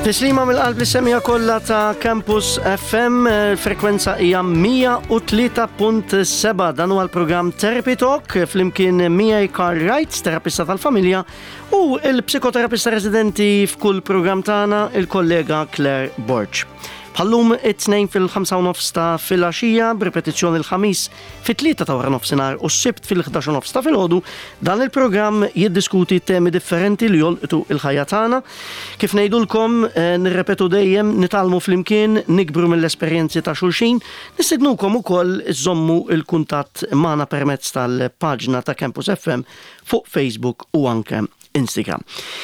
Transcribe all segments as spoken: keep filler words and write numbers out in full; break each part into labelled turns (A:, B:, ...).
A: Tislima mill-qalb l-semija kollha ta' Campus F M, frekwenza hija mija u tlieta punt seba'. Dan huwa l-programm Therapy Talk flimkien miegħi Carl Wright, terapista tal-familja, u l-psikoterapista residenti f'kull programm tagħna il-kollega Claire Borch. Bħallum it-tnejn fil-ħamsa u nofs ta' fil-għaxija, b'repetizzjoni l-ħamis fit-tlieta ta' wara nofsinhar u s-sibt fil-ħdax u nofs ta' filgħodu, dan il-programm jiddiskuti temi differenti li jolqtu il-ħajja tagħna. Kif ngħidulkom, nirrepetu dejjem, nitalmu flimkien, nikbru mill-esperjenzi ta' xulxin, nistednukom ukoll iżommu il-kuntatt magħna permezz tal-paġna ta' Campus F M fuq Facebook u anke Instagram.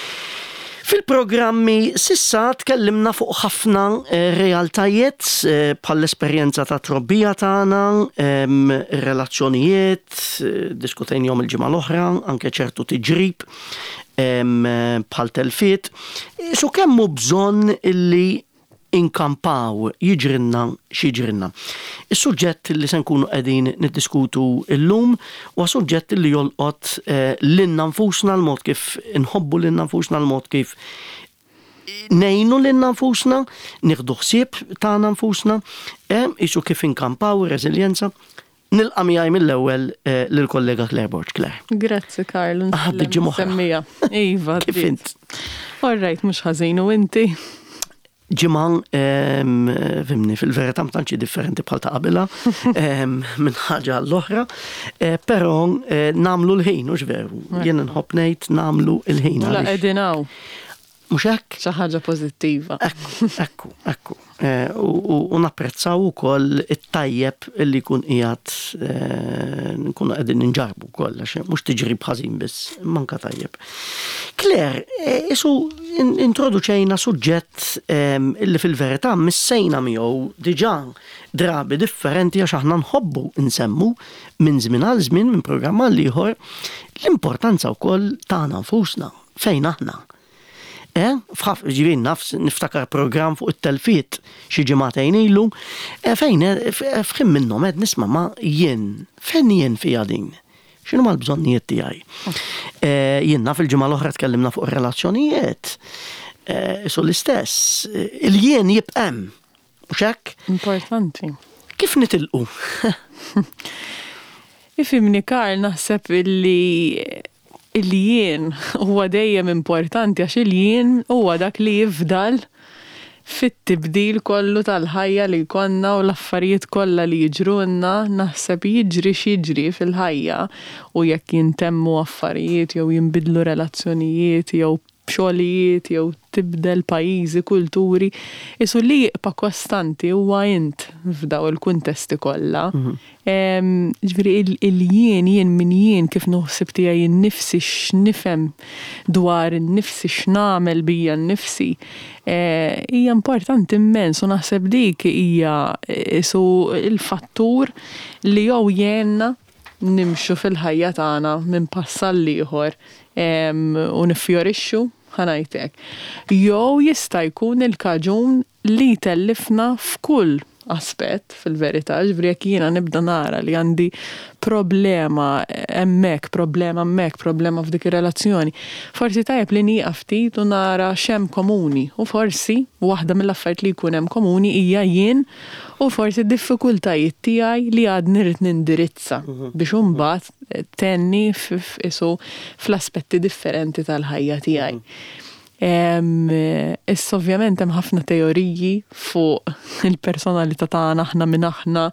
A: Fil-programmi sissa tkellimna fuq ħafna realtajiet bħall-esperjenza ta' trobbija tagħna, relazzjonijiet, diskutejnihom il-ġimgħa l-oħra, anke ċertu tiġrib bħal telfiet. Su kemm hu bżonn illi inkampaw jiġrinna x'jiġrinna. Is-suġġett li se nkunu qegħdin niddiskutu llum huwa suġġett li jolqot lilna nfusna l-mod kif inħobbu lilna nfusna l-mod kif ngħinu lilna nfusna, nieħdu ħsieb tagħna nfusna, isu kif inkampaw ir-reżiljenza. Nilqa' miegħi mill-ewwel lill-kollega Claire Borch. Claire.
B: Grazzi Karl.
A: Ah, biġġi moħħa.
B: Semmija. Iva.
A: Kif int?
B: All right, mhux ħażin u inti.
A: Ġimgħa fimni fil-verità m'tantx differenti bħal ta' qabilha minn ħaġa l-oħra, però nagħmlu l-ħin mhux veru. Jien nħobb ngħid nagħmlu l-ħin.
B: La qegħdin hawn.
A: Mhux hekk?
B: Xi ħaġa pożittiva.
A: Ekku, ekku, ekku. U napprezzaw ukoll it-tajjeb illi jkun qiegħed nkunu qegħdin ninġarbu wkoll għax mhux tiġrib ħażin biss, manka tajjeb. Claire, isu introduċejna suġġett illi fil-verità missejna miegħu diġà drabi differenti għax aħna nħobbu nsemmu minn żmien għal żmien minn programm għal ieħor l-importanza wkoll tagħna nfusna fejn aħna. Eh, fħaf, ġivin nafs, niftakar program fuq it-telfiet xi ġimagħtejn ilu, fejn fħim minnhom qed nisma' ma jien, fejn jien fiha din? X'inhu mal-bżonnijiet tiegħi? Jien naf il-ġimgħa l-oħra tkellimna fuq ir-relazzjonijiet. Isu l-istess, il-jien jibqa' hemm, mhux hekk?
B: Importanti.
A: Kif nitilqu?
B: Ifhimni Karl, naħseb illi il-jien huwa dejjem importanti għax il-jien huwa dak li jifdal fit-tibdil kollu tal-ħajja li jkollna u l-affarijiet kollha li jiġrulna, naħseb jiġri x'jiġri fil-ħajja u jekk jintemmu affarijiet jew jinbidlu relazzjonijiet jew xogħlijiet jew tibdel pajjiżi, kulturi, isu li jibqa' kostanti huwa int f'daw il-kuntesti kollha. Ġifieri il-jien jien min jien kif noħsib tiegħi nnifsi x'nifhem dwar innifsi x'nagħmel bija nnifsi hija importanti immens u naħseb dik hija isu il-fattur li jew jgħinna nimxu fil-ħajja tagħna minn pass għal ieħor u nifjorixxu ħanajtek. Jew jista' jkun il-kaġun li tellifna f'kull aspett fil-verità, ġifieri jekk jiena nibda nara li għandi problema hemmhekk, problema hemmhekk, problema f'dik ir-relazzjoni. Forsi tajjeb li nieqaf ftit u nara x'hemm komuni u forsi waħda mill-affarijiet li jkun hemm komuni hija jien u forsi d-diffikultajiet tiegħi li għadni rrid nindirizza biex imbagħad tenni isu fl-aspetti differenti tal-ħajja tiegħi. Issa ovvjament hemm ħafna teoriji fuq il-personalità tagħna aħna minn aħna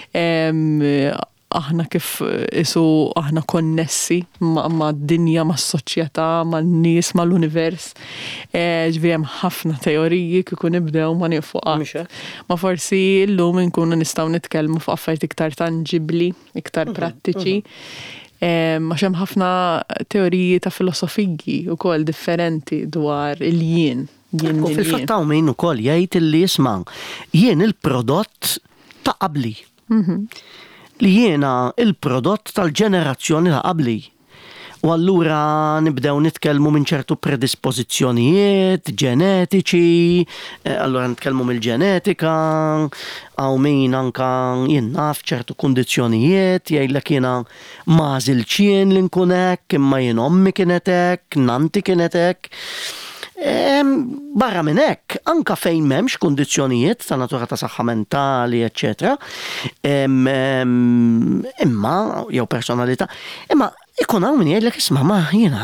B: aħna kif isu aħna konnessi ma' dinja, ma' soċjetà, ma' nies, ma' l-univers. Ġifieri hemm ħafna teoriji kieku nibdew ma niefuqx. Ma forsi llum inkunu nistgħu nitkellmu fuq affarijiet iktar tangibbli, iktar prattiċi. Għax hemm ħafna teoriji ta' filosofiji wkoll differenti dwar il-jien.
A: U fil-fatt hawn min ukoll jgħid illi jisma' jien il-prodott ta' qabli. Li jiena il-prodott tal-ġenerazzjoni ta' qabli. U allura nibdew nitkellmu minn ċertu predispożizzjonijiet ġenetiċi, allura nitkellmu mill-ġenetika, għaw min anka jien naf ċertu kundizzjonijiet, jgħidlek jiena m'għażilx jien li nkun hekk, imma jien ommi kienet hekk, nanti kienet hekk. Barra minn hekk, anka fejn m'hemmx kundizzjonijiet ta' natura ta' saħħa mentali, eċetera, imma jew personalità, imma ikun hawn min jgħidlek isma' ma jiena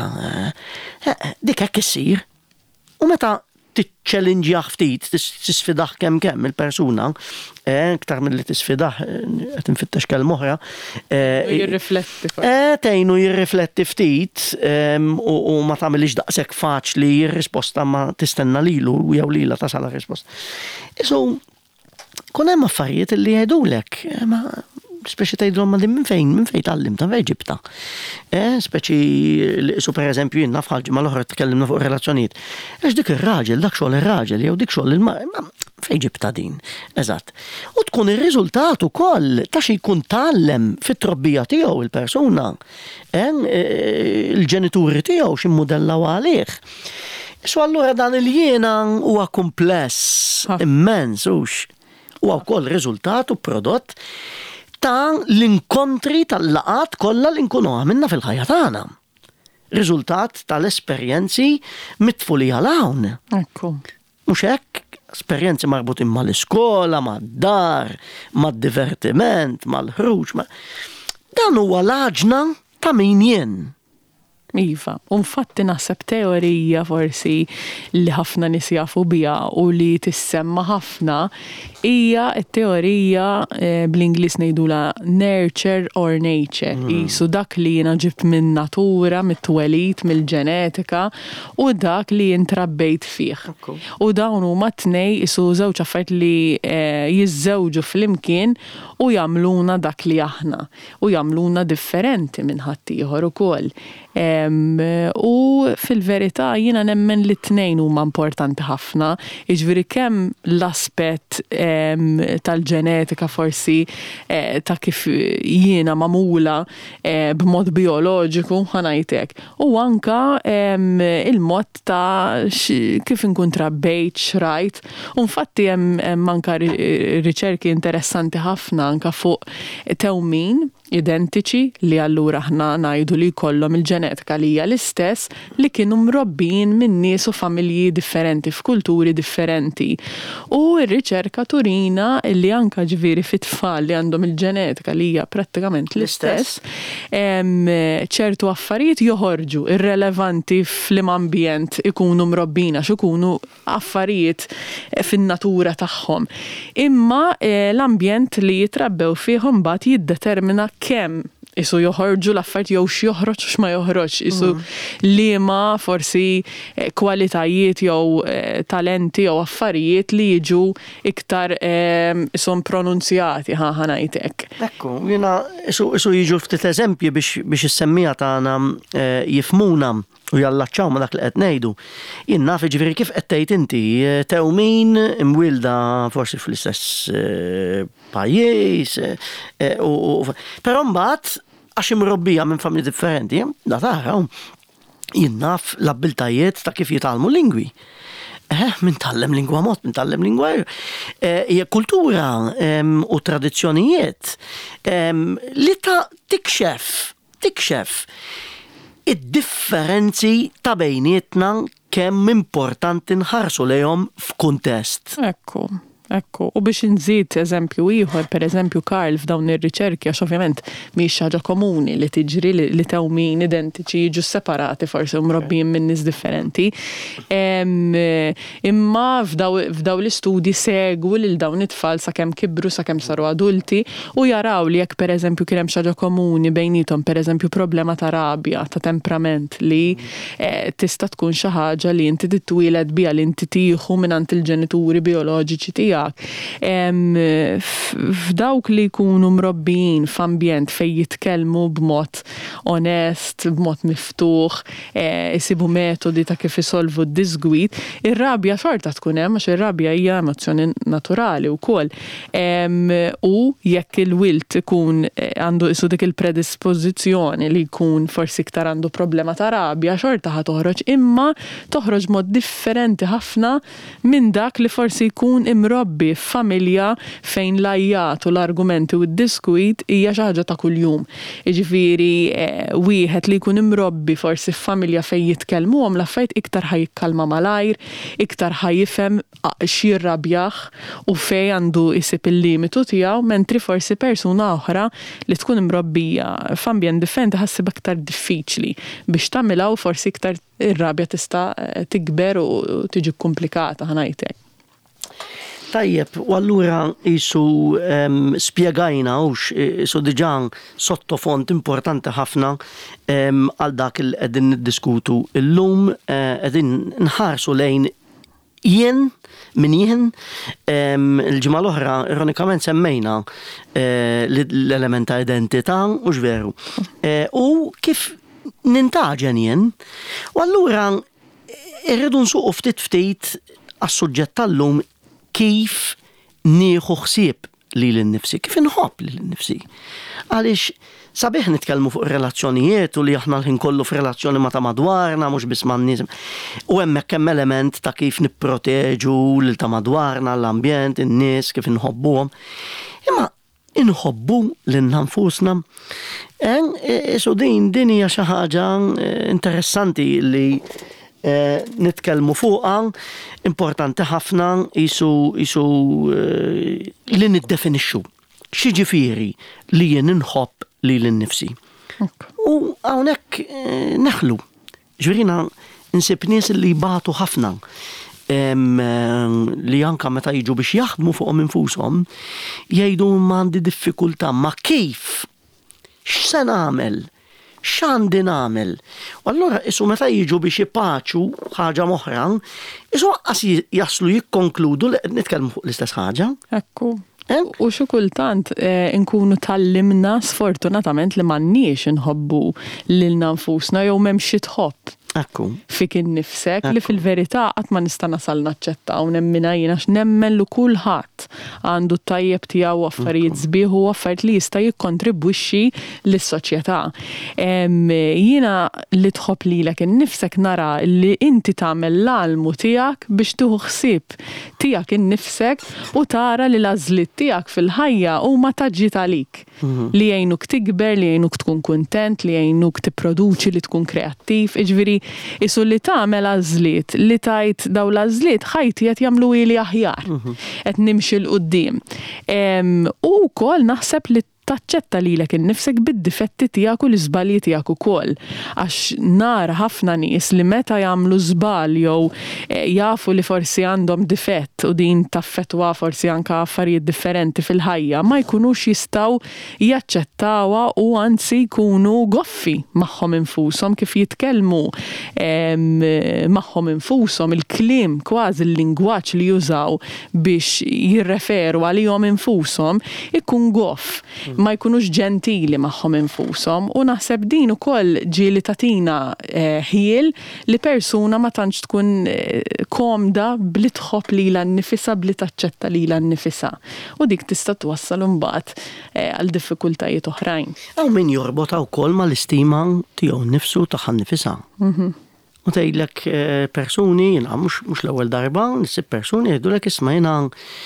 A: dik hekk issir. U meta tiċċellinġjah ftit, tisfidaħ kemm kemm il-persuna, iktar milli tisfidaħ qed infittex kelm oħra.
B: Jirrifletti.
A: Tgħinu jirrifletti ftit u ma tagħmilix daqshekk faċli r-risposta ma tistenna lilu jew lilha tasal ir-risposta. Isu kun hemm affarijiet li jgħidulek, speċi tgħidulhom ma din minn fejn, minn fejn tallimta fejn ġibta. Speċi isu pereżempju jien naf ħaġa mal-oħra tkellimna fuq relazzjonijiet. Għax dik ir-raġel, dak xogħol ir-raġel jew dik xogħol il-mara, fejn ġibta din. Eżatt. U tkun ir-riżultat ukoll ta' xi jkun tallem fit-trobbija tiegħu il-persuna. Il-ġenituri tiegħu x'immudellaw għalih. Isu allura dan il-jiena huwa kumpless immens hux. Huwa wkoll riżultat u prodott ta' l-inkontri tal-laqat kollha li nkunu għamilna fil-ħajja tagħna. Riżultat tal-esperjenzi mitfulija l-hawn.
B: Ekku.
A: Mhux hekk, esperjenzi marbutin mal-iskola, mad-dar, mad-divertiment, mal-ħruġ, ma... dan huwa l-aġna ta' min jien.
B: Iva, unfatti naħseb teorija forsi li ħafna nies jafu biha u li tissemma ħafna hija t-teorija bl-Ingliż ngħidula nurture or nature. Isu dak li jiena ġibt minn natura, mit-twelid, mill-ġenetika u dak li intrabbejt fih. U dawn huma tnej isu żewġ affarijiet li jiżżewġu flimkien u jagħmluna dak li aħna u jagħmluna differenti minn ħaddieħor ukoll. Um, u fil-verità jiena nemmen li t-tnejn huma importanti ħafna, jiġifieri kemm l-aspett um, tal-ġenetika forsi eh, ta' kif jiena magħmula eh, b'mod bioloġiku ħanajtek, u anka um, il-mod ta' kif inkun trabbejt, xrajt, u infatti hemm anka riċerki interessanti ħafna anka fuq tewmin identiċi li allura ħna ngħidu li jkollhom il-ġenetika li hija l-istess li kienu mrobbin minn nies u familji differenti f'kulturi differenti. U r-riċerka turina li anka ġifieri fit-tfal li għandhom il-ġenetika li hija prattikament l-istess, ċertu affarijiet joħorġu irrelevanti fl-im ambjent ikunu mrobbina x'ikunu affarijiet fin-natura tagħhom. Imma l-ambjent li jitrabbew fihom mbagħad jiddetermina kemm isu joħorġu l-affarijiet jew x'joħroġ u x'ma joħroġ, isu liema forsi kwalitajiet jew talenti jew affarijiet li jiġu iktar ishom pronunzjati ħa ngħidlek.
A: Ekku, jiena isu jiġu ftit eżempji biex biex is-semmija tagħna jifhmuna u jallaċċaw ma dak li qed ngħidu. Jien naf ġifieri kif qed tgħid inti tewmin imwielda forsi fl-istess pajjiż però mbagħad għax imrobbija minn familji differenti, da tara jien naf l-abbiltajiet ta' kif jitgħallmu lingwi. Eh, min tallem lingwa mod, min tallem lingwa hija kultura u tradizzjonijiet li ta' tikxef, tikxef id-differenzi ta' bejnietna kemm importanti nħarsu lejhom f'kuntest.
B: Ekku. Ekku, u biex nżid eżempju ieħor, per eżempju Karl f'dawn ir-riċerki għax ovvjament mhix ħaġa komuni li tiġri li tewmin identiċi jiġu separati forsi mrobbin minn nies differenti. Imma f'daw l-istudji segwu lil dawn it-tfal sakemm kibru sakemm saru adulti u jaraw li jekk pereżempju kien hemm xi ħaġa komuni bejnietom pereżempju problema ta' rabja, ta' temperament li tista' tkun xi ħaġa li inti titwieled biha li inti tieħu mingħand il-ġenituri bioloġiċi tiegħek. F'dawk li jkunu mrobbin f'ambjent fejn jitkellmu b'mod onest, b'mod miftuħ, isibu metodi ta' kif isolvu d-disgwit, ir-rabja xorta tkun hemm għax ir-rabja hija emozzjoni naturali wkoll. U jekk il-wilt ikun għandu isu dik il-predispożizzjoni li jkun forsi iktar għandu problema ta' rabja, xorta ħa toħroġ imma toħroġ mod differenti ħafna minn dak li forsi jkun imrobb mrobbi f'familja fejn l-ajjat u l-argumenti u d-diskwit hija xi ħaġa ta' kuljum. Jiġifieri wieħed li jkun imrobbi forsi f'familja fejn jitkellmuhom l-affarijiet iktar ħajkalma malajr, iktar ħajifhem x'jirrabjah u fejn għandu jsib il-limitu tiegħu, mentri forsi persuna oħra li tkun imrobbija f'ambjent differenti ħassib aktar diffiċli biex tagħmilha u forsi iktar ir-rabja tista' tikber u tiġi komplikata ħanajtek.
A: Tajjeb, u allura isu um, spjegajna ux isu diġan sottofont importanti ħafna um, għal dak il qegħdin niddiskutu illum qegħdin uh, nħarsu lejn jien min jien um, il-ġimgħa l-oħra ironikament semmejna uh, l-element ta' identità u x'veru. Uh, u kif nintaġen jien, u allura irridu nsuqu ftit ftit għas-suġġett tal-lum kif nieħu ħsieb li l-nifsi, kif inħobb li l-nifsi. Għaliex sabiħ nitkellmu fuq relazzjonijiet u li aħna l-ħin kollu f'relazzjoni ma ta' madwarna, mhux biss man nies. U hemmhekk hemm element ta' kif nipproteġu lil ta' madwarna, l-ambjent, in-nies, kif inħobbuhom. Imma inħobbu l-nfusna. Isu din din hija xi ħaġa interessanti li eh, nitkellmu fuqha, importanti ħafna isu isu eh, li niddefinixxu x'jiġifieri li jien inħobb li l-nifsi. Okay. U hawnhekk eh, neħlu. Ġverina nsib nies li jbagħtu ħafna. Um, li anka meta jiġu biex jaħdmu fuqhom infushom jgħidu m'għandi diffikultà ma kif x'se nagħmel x'għandi nagħmel. U allura isu meta jiġu biex jipaċu ħaġa oħra, isu qas jaslu jikkonkludu li qed nitkellmu fuq l-istess ħaġa.
B: Ekku. U xi kultant nkunu tallimna sfortunatament li m'għandniex inħobbu lilna nfusna jew m'hemm xi tħobb.
A: Ekku.
B: Fik innifsek li fil-verità qatt ma nista' nasal naċċetta u nemmina jiena x'nemmen li kulħadd għandu t-tajjeb tiegħu affarijiet sbieħ u affarijiet li jista' jikkontribwixxi lis-soċjetà. Jiena li tħobb lilek innifsek nara li inti tagħmel l-almu tiegħek biex tieħu ħsieb tiegħek innifsek u tara li l-għażliet tiegħek fil-ħajja huma taġġiet għalik. Li jgħinuk tikber, li jgħinuk tkun kuntent, li jgħinuk tipproduċi, li tkun kreattiv, iġifieri isu li tagħmel għażliet, li tajt daw l-għażliet ħajti qed jagħmlu ili aħjar, qed nimxi l qudiem. U wkoll naħseb li taċċetta lilek innifsek bid-difetti tiegħek u l-iżbalji tiegħek ukoll. Għax nara ħafna nies li meta jagħmlu żball jew jafu li forsi għandhom difett u din taffettwa forsi anke affarijiet differenti fil-ħajja ma jkunux jistgħu jaċċettawha u anzi jkunu goffi magħhom infushom kif jitkellmu magħhom infushom il-kliem kważi l-lingwaġġ li jużaw biex jirreferu għalihom infushom ikun goff. Ma jkunux ġentili magħhom infushom u naħseb din ukoll ġieli tagħtina ħiel li persuna ma tantx tkun komda bli tħobb lilha nnifisha bli taċċetta lilha nnifisha. U dik tista' twassal imbagħad għal diffikultajiet oħrajn.
A: Hawn min jorbotha wkoll mal-istima tiegħu nnifsu tagħha nnifisha. U tgħidlek persuni, jiena mhux mhux l-ewwel darba, nisib persuni jgħidulek isma' jiena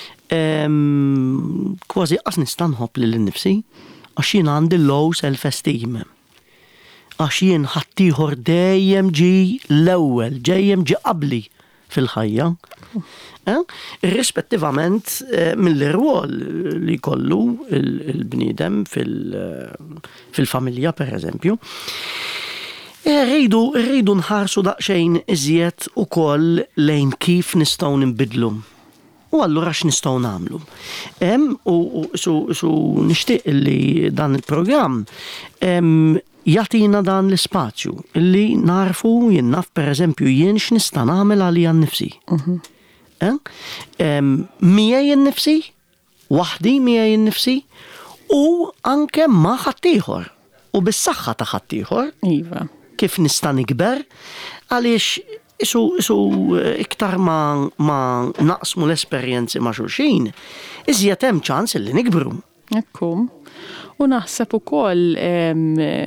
A: kważi qas nista' nħobb lil nnifsi għax jien għandi low self-esteem. Għax jien ħaddieħor dejjem ġi l-ewwel, dejjem ġi qabli fil-ħajja. Irrispettivament mill-irwol li jkollu il-bniedem fil-familja pereżempju. Rridu rridu nħarsu daqsxejn iżjed ukoll lejn kif nistgħu nbidlu. U allura x'nistgħu nagħmlu. Hemm u su nixtieq li dan il-programm jagħtina dan l-ispazju illi narfu jien naf pereżempju jien x'nista' nagħmel għalija nnifsi. Miegħi nnifsi, waħdi miegħi nnifsi u anke ma' ħaddieħor u bis-saħħa ta' ħaddieħor.
B: Iva.
A: Kif nista' nikber għaliex Isu, isu iktar ma, ma naqsmu l-esperjenzi ma' xulxin, iżjed hemm ċans li nikbru.
B: Ekku. U naħseb ukoll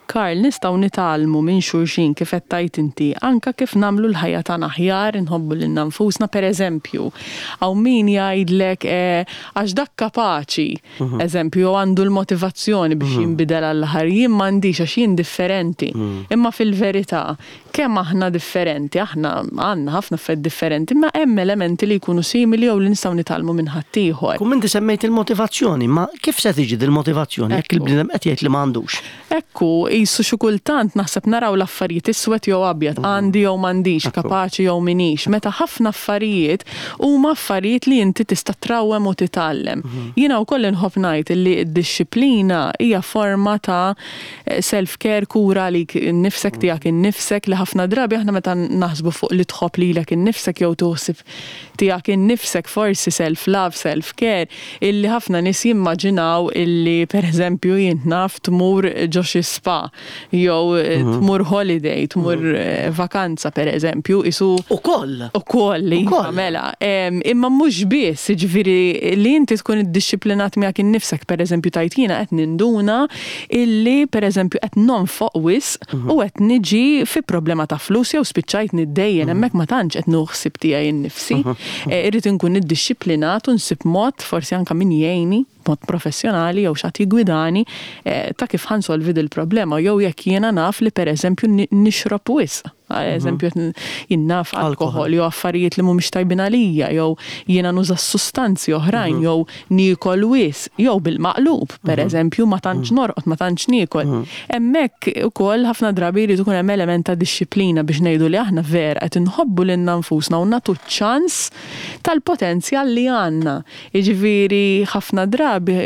B: Karl, nistgħu nitgħallmu minn xulxin kif qed tajt inti, anke kif nagħmlu l-ħajja tagħna aħjar, inħobbu lil nfusna pereżempju. Hawn min jgħidlek għax dak kapaċi, eżempju, għandu l-motivazzjoni biex jinbidel għall-aħħar, jien m'għandix għax jien differenti. Imma fil-verità, kemm aħna differenti, aħna għandna ħafna affarijiet differenti, imma hemm elementi li jkunu simili jew li nistgħu nitgħallmu minn ħaddieħor.
A: Kum inti semmejt il-motivazzjoni, ma kif se tiġi il-motivazzjoni jekk il-bniedem qed jgħid li m'għandux?
B: Ekku, qisu xi kultant naħseb naraw l-affarijiet iswed jew abjad, għandi jew m'għandix, kapaċi jew minix. Meta ħafna affarijiet huma affarijiet li inti tista' trawwem u titgħallem. Jiena wkoll inħobb ngħid li d-disciplina hija forma ta' self-care, kura li nnifsek tiegħek innifsek li ħafna drabi aħna meta naħsbu fuq li tħobb lilek innifsek jew tuħsib tiegħek innifsek forsi self-love, self-care, illi ħafna nies jimmaġinaw illi pereżempju jien naf tmur ġo xi spa jew tmur holiday, tmur vakanza pereżempju, isu
A: ukoll.
B: Ukoll li mela. Imma mhux biss, jiġifieri li inti tkun iddixxiplinat miegħek innifsek pereżempju tajt jiena qed ninduna illi pereżempju qed nonfoq wisq u qed niġi fi problema ta' flus jew spiċċajt niddejjen hemmhekk ma tantx qed nuħsib tiegħi innifsi. Irrid inkun iddixxiplinat u nsib mod forsi anke min jgħinni mod professjonali jew x'għad jigwidani ta' kif ħansolvi il-problema jew jekk jiena naf li pereżempju nixrob wisq. Eżempju jinnaf alkohol jew affarijiet li mhumiex tajbin għalija jew jiena nuża sustanzi oħrajn jew niekol wisq jew bil-maqlub pereżempju ma tantx norqod ma tantx niekol. Hemmhekk ukoll ħafna drabi jrid ikun hemm element ta' dixxilpina biex ngħidu li aħna vera qed inħobbu lil nfusna u nagħtu ċans tal-potenzjal li għandna. Jiġifieri ħafna drabi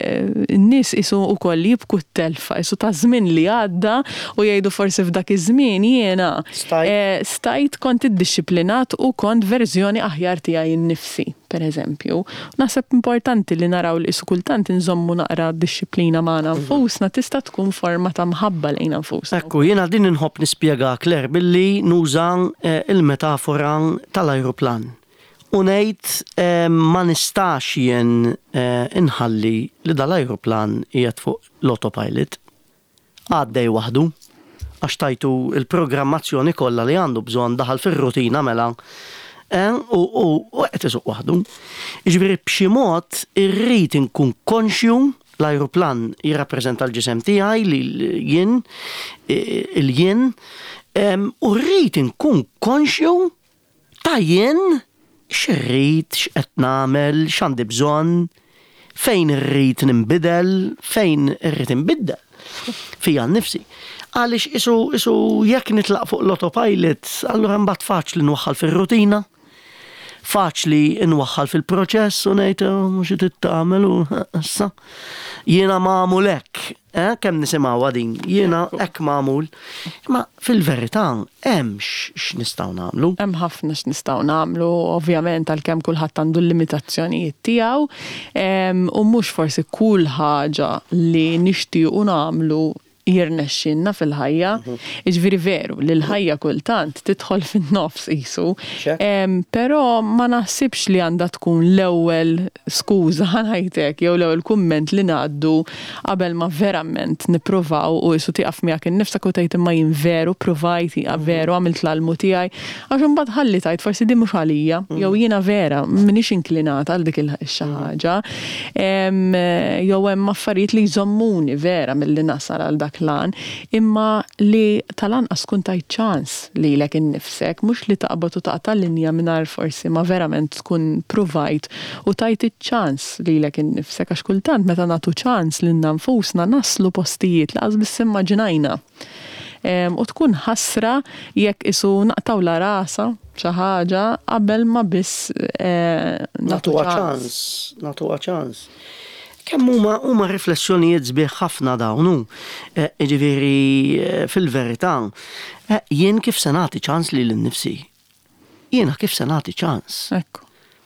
B: n-nies isu wkoll jibku t-telfa, isu ta' żmien li għadda u jgħidu forsi f'dak iż-żmien jiena Stajt. Stajt kont iddixxiplinat u kont verżjoni aħjar tiegħi nnifsi, pereżempju. Naħseb importanti li naraw li kultant inżommu naqra d-dixxiplina magħna nfusna tista' tkun forma ta' mħabba lejn nfusna.
A: Ekku, jiena din inħobb nispjega Claire billi nuża il-metafora tal-ajruplan. U ngħid ma nistax jien inħalli li dal-ajruplan qiegħed fuq l-autopilot għaddej waħdu. Għax tajtu il-programmazzjoni kollha li għandu bżonn daħal fir-rutina mela u qed isuq waħdu. Jiġifieri b'xi mod irrid inkun konxju l-ajruplan jirrappreżenta l-ġisem tiegħi li jien il-jien u rrid inkun konxju ta' jien x'irrid, x'qed nagħmel, x'għandi bżonn, fejn irrid ninbidel, fejn irrid inbiddel fija nnifsi. Għalix isu, isu jekk nitlaq fuq l-autopilot, allura mbagħad faċli nwaħħal fir-rutina, faċli nwaħħal fil-proċess u ngħid mhux qed tagħmel u issa jiena magħmul hekk, kemm nisimgħuha din, jiena hekk magħmul. Ma fil-verità hemm x'nistgħu nagħmlu.
B: Hemm ħafna x'nistgħu nagħmlu, ovvjament għalkemm kulħadd għandu l-limitazzjonijiet tiegħu u mhux forsi kull ħaġa li nixtiequ nagħmlu jirnexxinna fil-ħajja, iġviri veru li l-ħajja kultant tidħol fin-nofs qisu. Però ma naħsibx li għandha tkun l-ewwel skuża ħanajtek jew l-ewwel kumment li ngħaddu qabel ma verament nippruvaw u isu tieqaf miegħek innifsek u tgħid imma jien veru provajt veru għamilt l-almu tiegħi għax imbagħad ħalli tgħid forsi din mhux għalija jew jiena vera m'iniex inklinata għal dik il-xi ħaġa. Jew hemm affarijiet li jżommuni vera milli nasal għal dak lan, imma li tal-anqas kun tajt ċans lilek innifsek, mhux li taqbad u taqta' linja mingħajr forsi ma verament tkun provajt u tajt iċ-ċans lilek innifsek għax kultant meta nagħtu ċans lil nfusna naslu postijiet li qas biss immaġinajna. U tkun ħasra jekk isu naqtaw la rasa xi ħaġa qabel ma biss
A: nagħtuha ċans, nagħtuha ċans. Kemm huma huma riflessjonijiet sbieħ ħafna dawnu. Ġifieri fil-verità jien kif se nagħti ċans lil innifsi. Jiena kif se nagħti ċans.
B: Ekku.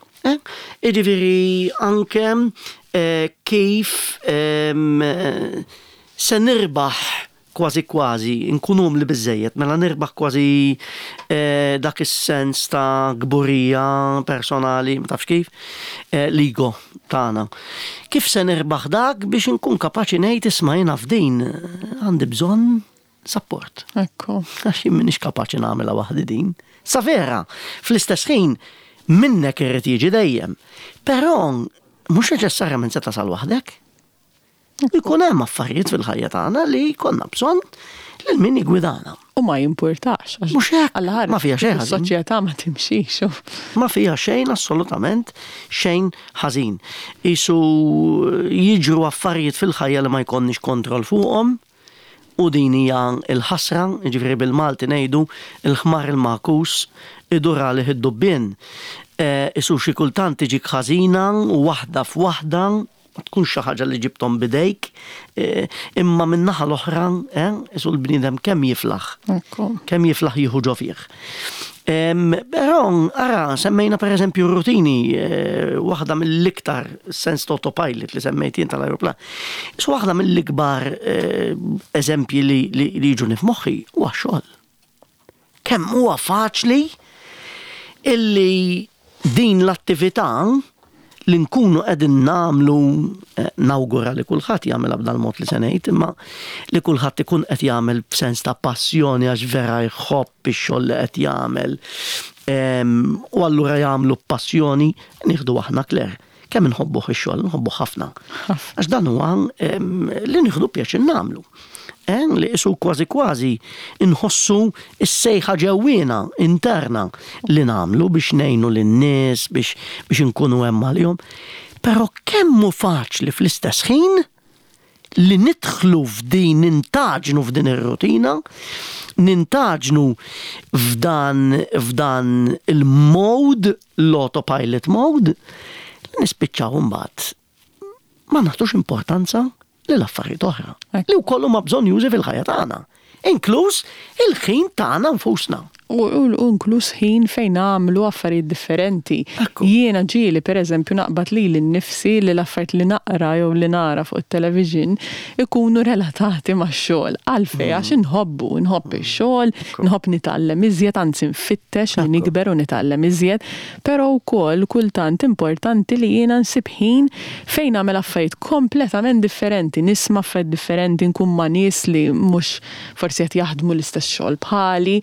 A: Ġifieri anke kif se nirbaħ kważi kważi nkunum li biżejjed, mela nirbaħ kważi eh, dak is-sens ta' gburija personali, ma tafx kif, eh, l-ego tagħna. Kif se nirbaħ dak biex nkun kapaċi ngħid isma' jiena f'din għandi bżonn support.
B: Ekku.
A: Għax jien m'iniex kapaċi nagħmilha waħdi din. Sa vera, fl-istess ħin minnek irrid jiġi dejjem. Però mhux neċessarjament se tasal waħdek. Ikun hemm affarijiet fil-ħajja tagħna li jkollna bżonn lil min jigwidana.
B: U ma jimpurtax.
A: Mhux hekk, ma fiha xejn ħażin.
B: Is-soċjetà ma timxix.
A: Ma fiha xejn assolutament xejn ħażin. Isu jiġru affarijiet fil-ħajja li ma jkollniex kontroll fuqhom u din hija l-ħasra, jiġifieri bil-Malti ngħidu il-ħmar il-makus idur għalih id-dubbien. Isu xi kultant tiġik ħażina u waħda f'waħda ma tkun xi ħaġa li ġibthom bidejk, imma min-naħa l-oħra, isu l-bniedem kemm jiflaħ. Kemm jiflaħ jieħu ġofih. Però ara semmejna pereżempju rutini, waħda mill-iktar sens ta' autopilot li semmejt jien tal-ajruplan. Isu waħda mill-ikbar eżempji li li jiġuni f'moħħi huwa xogħol. Kemm huwa faċli illi din l-attività li nkunu qegħdin nagħmlu nawgura li kulħadd jagħmilha b'dan mod li se ngħid, imma li kulħadd ikun qed jagħmel b'sens ta' passjoni għax vera jħobb ix-xogħol li qed jagħmel. U allura jagħmlu b'passjoni nieħdu aħna kler. Kemm inħobbuh ix-xogħol, nħobbuh ħafna. Għax dan huwa li nieħdu pjaċir nagħmlu. Li isu kważi kważi inħossu is-sejħa ġewwiena interna li nagħmlu biex ngħinu lin-nies biex biex inkunu hemm għalihom. Però kemm hu faċli fl-istess ħin li nidħlu f'din nintaġnu f'din ir-rutina, nintaġnu f'dan f'dan il-mode, l-autopilot mode, li nispiċċaw imbagħad ma nagħtux importanza li l-affarijiet oħra. Li wkoll huma bżonn jużi fil-ħajja tagħna. Inkluż il-ħin tagħna nfusna.
B: U inkluż ħin fejn nagħmlu affarijiet differenti. Jiena ġieli pereżempju naqbad lili nnifsi li l-affarijiet li naqra jew li nara fuq it-television ikunu relatati max-xogħol. Għalfejn għax inħobbu, nħobb ix-xogħol, nħobb nitgħallem iżjed, anzi nfittex li nikber u nitgħallem iżjed, però wkoll kultant importanti li jiena nsib ħin fejn nagħmel affarijiet kompletament differenti, nisma' affarijiet differenti, nkun ma' nies li mhux forsi qed jaħdmu l-istess xogħol bħali.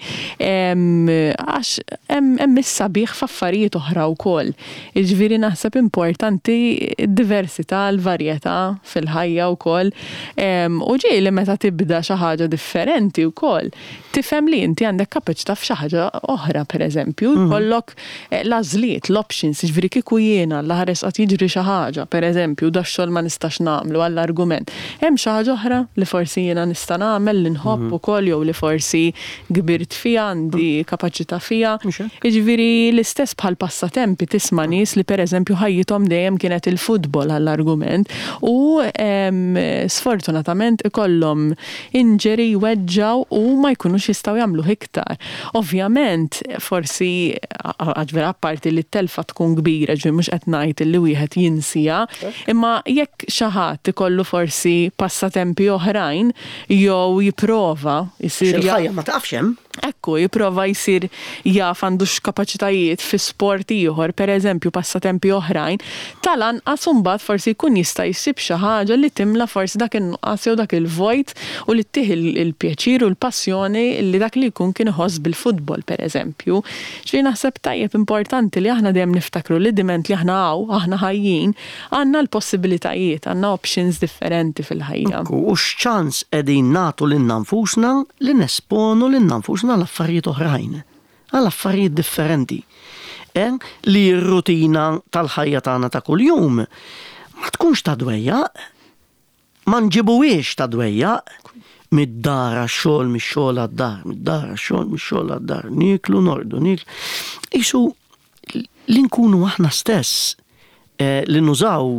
B: Għax hemm is-sabiħ f'affarijiet oħra wkoll. Jiġifieri naħseb importanti d-diversità, l-varjetà fil-ħajja wkoll. U ġieli meta tibda xi ħaġa differenti wkoll, tifhem li inti għandek kapaċità f'xi ħaġa oħra pereżempju, jkollok l-għażliet, l-options, jiġifieri kieku jiena l-ħares qed jiġri xi ħaġa, pereżempju da x-xogħol ma nistax nagħmlu għall-argument. Hemm xi ħaġa oħra li forsi jiena nista' nagħmel li nħobb ukoll jew li forsi kbirt fiha għandi kapaċità fija. Jiġifieri l-istess bħal passatempi tisma' nies li pereżempju ħajjithom dejjem kienet il-futbol għall-argument u sfortunatament ikollhom inġeri weġġaw u ma jkunux jistgħu jagħmlu iktar. Ovvjament forsi għaġvera apparti li t-telfa tkun kbira ġi mhux qed ngħid li wieħed jinsija, imma jekk xi ħadd ikollu forsi passatempi oħrajn jew jipprova jsir
A: il-ħajja ma tafx hemm.
B: Ekku, jipprova jsir jaf għandux kapaċitajiet fi sport ieħor, pereżempju passatempi oħrajn, tal-anqas imbagħad forsi jkun jista' jsib xi ħaġa li timla forsi dak in-nuqqas jew dak il-vojt u li ttieħ il-pjaċir u l-passjoni li dak li jkun kien iħoss bil-futbol pereżempju. Xi naħseb tajjeb importanti li aħna dejjem niftakru li diment li aħna hawn, aħna ħajjin, għandna l-possibilitajiet, għandna options differenti fil-ħajja.
A: U x'ċans qegħdin nagħtu lil nfusna li nesponu lil nfusna għal-affarijiet oħrajn, għal-affarijiet differenti. Eh? Li r-rutina tal-ħajja tagħna ta' kuljum ma tkunx ta' dwejjaq, ma nġibuwiex ta' dwejjaq mid-dar għax-xogħol mix-xogħol għad-dar, mid-dar għax-xogħol mix-xogħol għad-dar, niklu nordu, niklu. Isu li nkunu aħna stess eh, li nużaw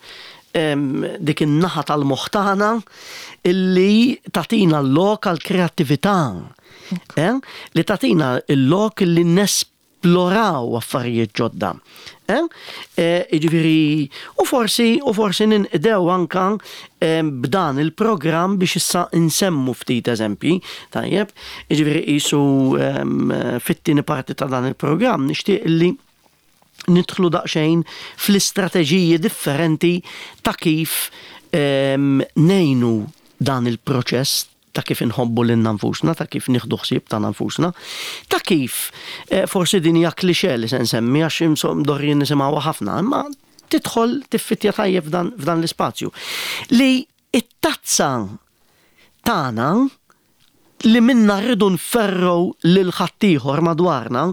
A: eh, dik in-naħa tal-moħħ tagħna illi tatina l-lok għal kreattività. Okay. Eh? Li tatina l-lok li nesploraw affarijiet ġodda. Iġifieri, u forsi u forsi ninqdew anke b'dan il-programm biex issa insemmu ftit eżempji, tajjeb, jiġifieri qisu fit-tieni parti ta' dan il-programm nixtieq li nidħlu daqsxejn fl-istrateġiji differenti ta' kif ngħinu dan il-proċess ta' kif inħobbu lilna nfusna, ta' kif nieħdu ħsieb tagħna nfusna, ta' kif forsi din hija klixé li se nsemmi għax insom dorrin nisimgħuha ħafna, imma tidħol tiffittja tajjeb f'dan f'dan l-ispazju. Li it-tazza tagħna li minna rridu nferrow lil ħaddieħor madwarna,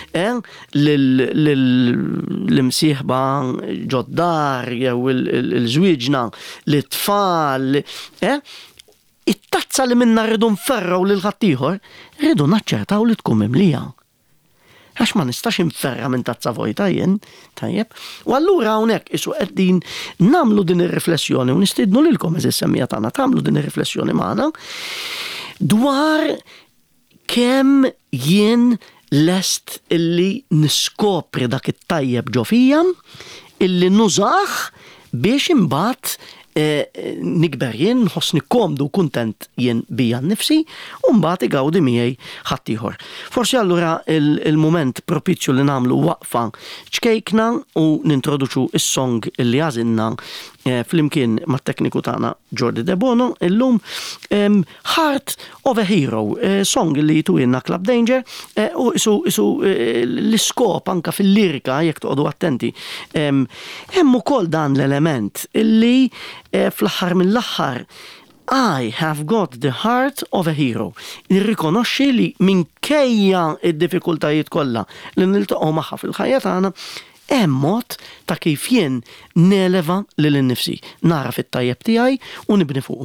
A: l-imsieħba ġoddar jew il-żwieġna, l-tfal, it-tazza li minna rridu nferraw lil ħaddieħor, rridu naċċertaw li tkun mimlija. Għax ma nistax inferra minn tazza vojta jien, tajjeb. U allura hawnhekk isu qegħdin nagħmlu din ir-riflessjoni u nistidnu lilkom eżis semmija tagħna tagħmlu din ir-riflessjoni magħna dwar kemm jien lest illi niskopri dak it-tajjeb ġo fija illi nużah biex imbagħad nikber jien, nħossni komdu u kuntent jien bija nnifsi u mbagħad igawdi miegħi ħaddieħor. Forsi allura il-mument propizju li nagħmlu waqfa ċkejkna u nintroduċu is-song illi għażilna flimkien mat-tekniku tagħna Jordi De Bono illum Heart of a Hero, song li tuilna Club Danger u isu isu l-iskop anke fil-lirika jekk toqgħodu attenti. Hemm ukoll dan l-element illi fl-aħħar mill-aħħar I have got the heart of a hero. Nirrikonoxxi li minkejja id-diffikultajiet kollha li niltaqgħu magħha fil-ħajja tagħna hemm mod ta' kif jien neleva lil innifsi, nara fit-tajjeb tiegħi u nibni fuqu.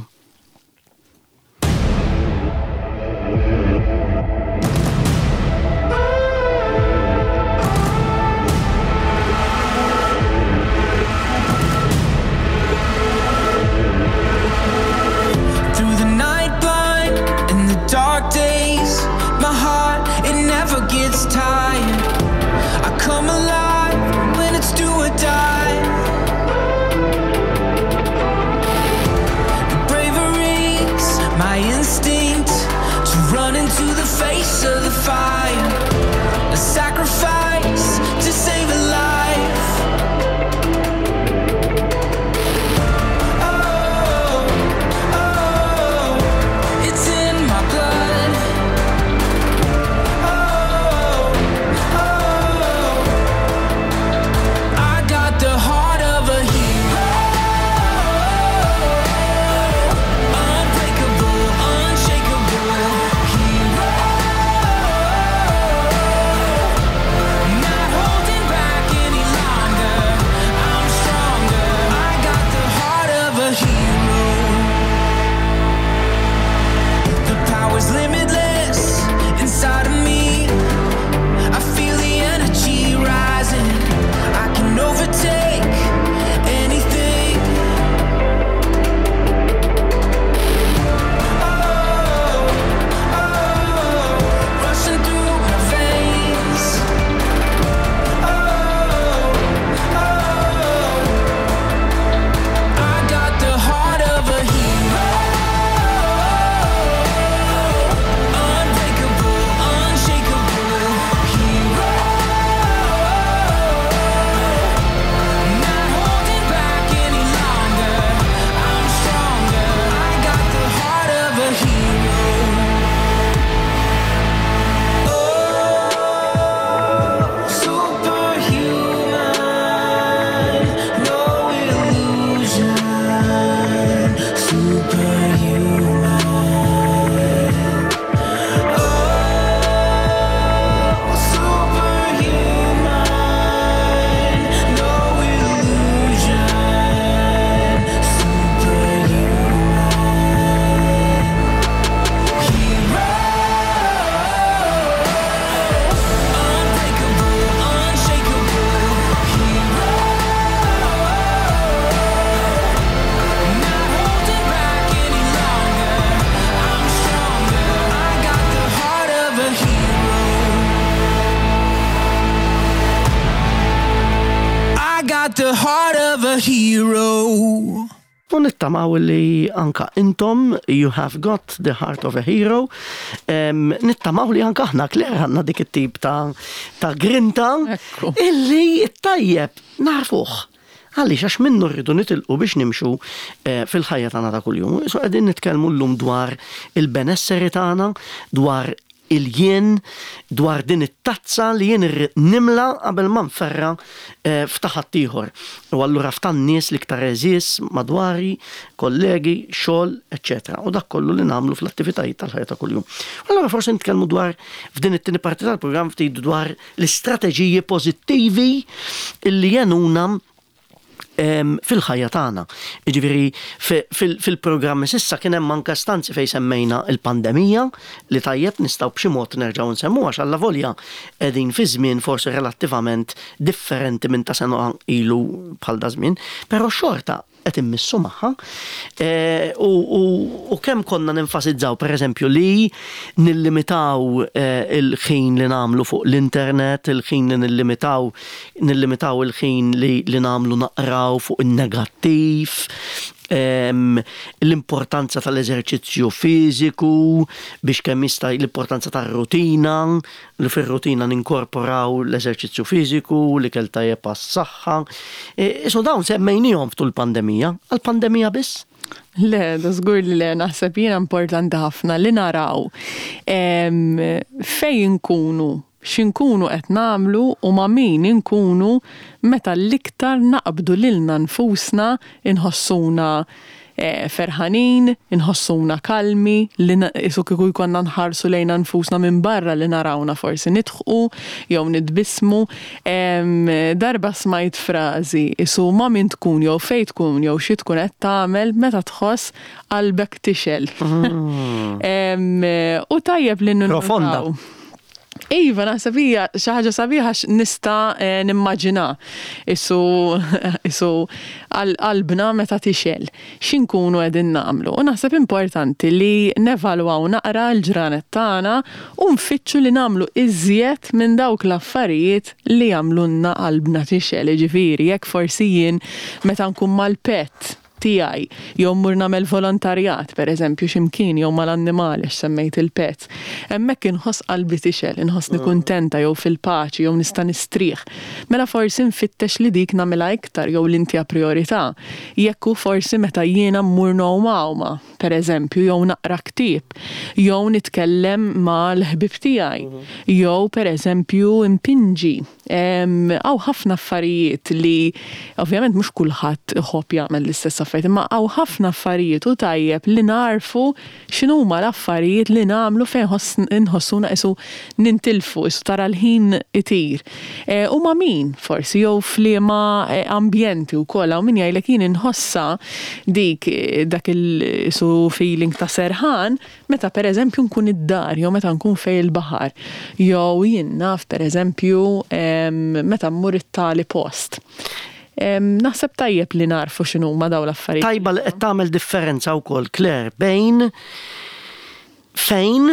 C: Dark days, my heart, it never gets tired. I come alive when it's do or die. The bravery's my instinct to run into the face of the fire. A sacrifice to save a life. the heart of a hero.
A: U nittamaw li anka intom, you have got the heart of a hero. Um, nittamaw li anka ħna Kler għanna dik it-tip ta', ta grinta
B: Ekku.
A: illi tajjeb narfuħ. Għalli għax minnu rridu nitilqu biex nimxu eh, fil-ħajja tagħna ta' kuljum. So qegħdin nitkellmu llum dwar il-benesseri tagħna, dwar il-jien, dwar din it-tazza li jien irrid nimla qabel ma nferra eh, f'taħat ieħor. U allura f'tan nies li iktar eżis, madwari, kollegi, xogħol, eċċetera. U dak kollu li nagħmlu fl-attivitajiet tal-ħajja ta' kuljum. Allura forsi nitkellmu dwar f'din it-tieni parti tal-programm ftit dwar l-istrateġiji pożittivi illi jenuna Um, fil-ħajja tagħna. Jiġifieri fil-programmi sissa kien hemm anke stanzi fejn semmejna il-pandemija li tajjeb nistgħu b'xi mod nerġgħu nsemmuha għax alla volja qegħdin fi żmien forsi relattivament differenti minn ta' sena ilu bħal da żmien, però xorta qed immissu magħha. E, u, u, u kemm konna nenfasizzaw pereżempju li nillimitaw e, il-ħin li nagħmlu fuq l-internet, il-ħin li nillimitaw nillimitaw il-ħin li, li nagħmlu naqraw fuq in-negattiv. Um, l-importanza tal-eżerċizzju fiżiku biex kemm jista' l-importanza tar-rutina li fir-rutina ninkorporaw l-eżerċizzju fiżiku li kell tajjeb għas-saħħa. Isu dawn semmejnihom ftul pandemija, għall-pandemija biss?
B: Le, da żgur li le naħseb jiena importanti ħafna li naraw fejn nkunu x'inkunu qed nagħmlu u ma' min inkunu meta l-iktar naqbdu lilna nfusna inħossuna eh, ferħanin, inħossuna kalmi, li isu kieku jkollna nħarsu lejna nfusna minn barra li narawna forsi nidħqu jew nitbismu. Darba smajt frażi isu ma' min tkun jew fejn tkun jew xi tkun qed tagħmel meta tħoss qalbek tixel. U tajjeb li
A: Profonda.
B: Iva, naħseb hija xi ħaġa sabiħa nista' nimmaġina isu isu qalbna meta tixel. X'inkunu qegħdin nagħmlu. U naħseb importanti li nevalwaw naqra l-ġranet tagħna u nfittxu li nagħmlu iżjed minn dawk l-affarijiet li jagħmlulna qalbna tixel. Ġifieri, jekk forsi jien meta nkun mal-pett tiegħi jew mmur nagħmel volontarjat pereżempju x'imkien jew mal-annimali x'semmejt il-pet. Hemmhekk inħoss qalbi tixel, inħossni kuntenta jew fil-paċi jew nista' nistrieħ. Mela forsi nfittex li dik nagħmilha iktar jew li intija priorità. Jekk hu forsi meta jiena mmur nawma pereżempju jew naqra ktieb, jew nitkellem mal-ħbib tiegħi, jew pereżempju impinġi. Għaw ħafna affarijiet li ovvjament mhux kulħadd iħobb jagħmel l-istess affarijiet, imma għaw ħafna affarijiet u tajjeb li narfu x'inhuma l-affarijiet li nagħmlu fejn inħossuna isu nintilfu, isu tara l-ħin itir. U ma' min forsi jew f'liema ambjenti wkoll hawn min jgħidlek jien inħossa dik dak il-isu feeling ta' serħan meta pereżempju nkun id-dar jew meta nkun fejn il-baħar. Jew jien naf pereżempju meta mmur it-tali post. Naħseb tajjeb li narfu x'inhuma dawn l-affarijiet.
A: Tajba li qed tagħmel differenza wkoll Kler bejn fejn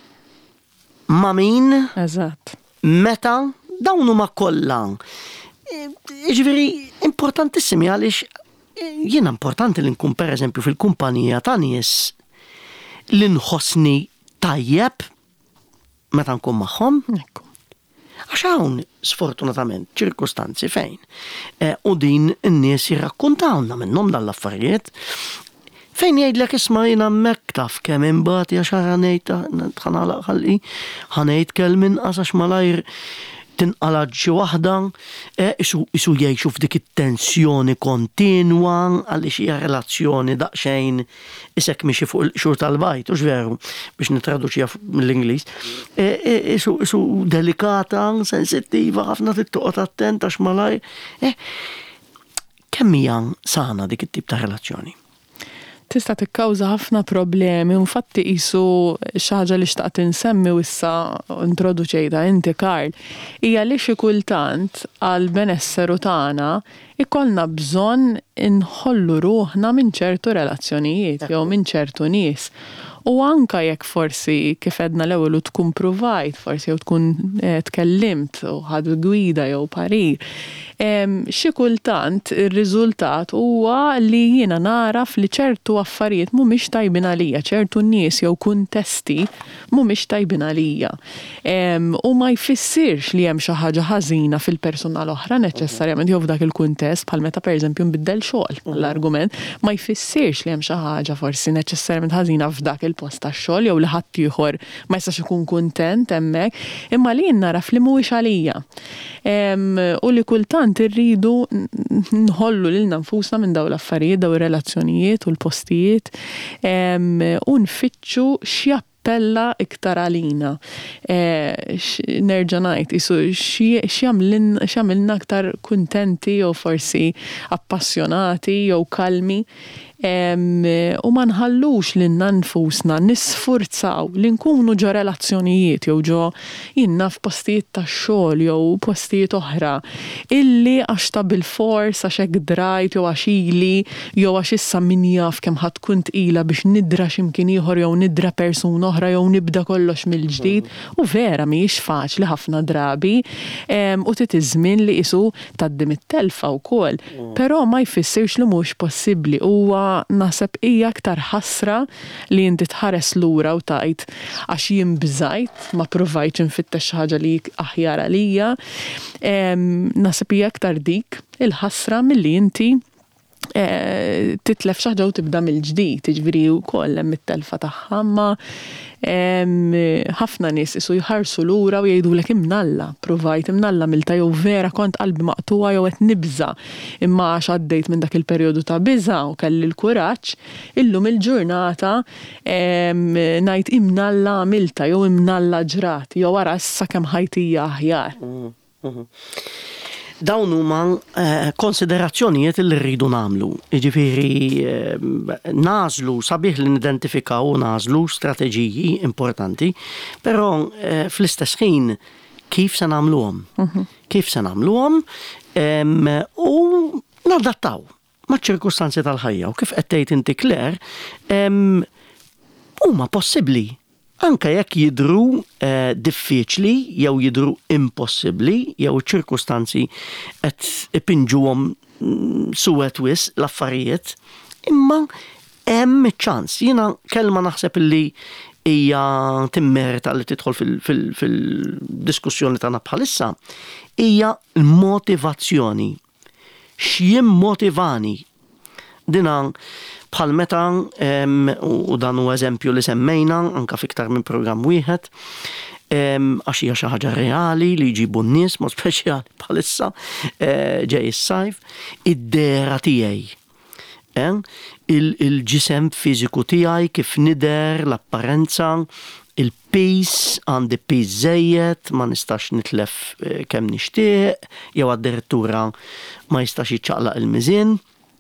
A: ma' min
B: Eżatt.
A: meta dawn huma kollha. Jiġifieri importantissimi għaliex jiena importanti li nkun pereżempju fil-kumpanija ta' nies li nħossni tajjeb meta nkun magħhom. Għax hawn sfortunatament ċirkustanzi fejn. E, u din n-nies jirrakkuntawna minnhom dal-affarijiet fejn jgħidlek isma' jiena hemmhekk taf kemm imbagħad għax ħanejt ħanalaq ħalqi ħanejt kelm inqas għax malajr tinqalad xi waħda isu isu jgħixu f'dik it-tensjoni kontinwa għaliex hija relazzjoni daqsxejn isek mixi fuq il-qxur tal-bajt, hux veru biex nitraduċiha mill-Ingliż. Isu isu delikata, sensittiva, ħafna tittoqgħod attent għax malajr. Kemm hija sana dik it-tip ta' relazzjoni?
B: Tista' tikkawża ħafna problemi u infatti qisu xi ħaġa li xtaqt insemmi u issa introduċejta inti Karl, hija li xi kultant għall benesseru tagħna ikollna bżonn inħollu ruħna minn ċertu relazzjonijiet jew minn ċertu nies. U anka jekk forsi kif edna l-ewwel u tkun provajt, forsi u tkun eh, tkellimt u ħad gwida jew parir. Xi kultant ir-riżultat huwa li jiena naraf li ċertu affarijiet mhumiex tajbin għalija, ċertu nies jew kuntesti mhumiex tajbin għalija. U ma jfissirx li hemm xi ħaġa ħażina fil-persuna l-oħra neċessarjament jew f'dak il-kuntest bħal meta pereżempju nbiddel xogħol l-argument ma jfissirx li hemm xi ħaġa forsi neċessarjament ħażina f'dak il-post tax-xogħol jew li ħadd ieħor ma jistax ikun kuntent hemmhekk, imma li naraf li mhuwiex għalija. U li kultant irridu nħollu lilna nfusna minn dawn l-affarijiet, dawn ir-relazzjonijiet u l-postijiet u nfittxu x'japp appella iktar għalina. Nerġa' ngħid, isu x'jagħmilna aktar kuntenti jew forsi appassjonati jew kalmi. U ma nħallux lilna nfusna nisfurzaw li nkunu ġo relazzjonijiet jew ġo jinna f'postijiet tax-xogħol jew postijiet oħra illi għax ta' bil-fors għax hekk drajt jew għax ili jew għax issa min jaf kemm ħadd tkun tqila biex nidra x'imkien ieħor jew nidra persuna oħra jew nibda kollox mill-ġdid u vera mhijiex faċli ħafna drabi u tit iż-żmien li qisu tgħaddim it-telfa wkoll. Però ma jfissirx li mhux possibbli huwa naħseb hija aktar ħasra li inti tħares lura u tgħid għax jien biżgħajt ma provajtx infittex xi ħaġa li aħjar għalija. Naħseb hija aktar dik il-ħasra milli inti titlef xi ħaġa u tibda mill-ġdid, jiġifieri wkoll hemm it-telfa tagħha ma ħafna nies isu jħarsu lura u jgħidulek imnalla, provajt imnalla milta jew vera kont qalbi maqtuwa jew qed nibża imma għax għaddejt minn dak il-perjodu ta' biża u kelli l-kuraġġ, illum il-ġurnata ngħid imnalla milta jew imnalla ġrat jew wara issa kemm ħajtija aħjar.
A: Dawn huma konsiderazzjonijiet li rridu nagħmlu. Jiġifieri nażlu sabiħ li nidentifikaw u nażlu strateġiji importanti, però fl-istess ħin kif se nagħmluhom. Kif se nagħmluhom u nadattaw maċ-ċirkustanzi tal-ħajja u kif qed tgħid inti Claire huma possibbli. Anka jekk jidru eh, diffiċli jew jidru impossibbli jew ċirkustanzi qed ipinġuhom suwed wis l-affarijiet, imma hemm ċans. Jiena kelma naħseb li hija timmerita li tidħol fil-diskussjoni tagħna bħalissa hija l-motivazzjoni. X'jimmotivani dina bħal meta u dan huwa eżempju li semmejna anka fiktar minn programm wieħed għax hija xi ħaġa reali li jġibu n-nies mod speċjali bħalissa ġej is-sajf id-dera tiegħi. Il-ġisem fiżiku tiegħi kif nider, l-apparenza, il-peace għandi peace żejjed, ma nistax nitlef kemm nixtieq, jew addirittura ma jistax jiċċaqlaq il-miżien.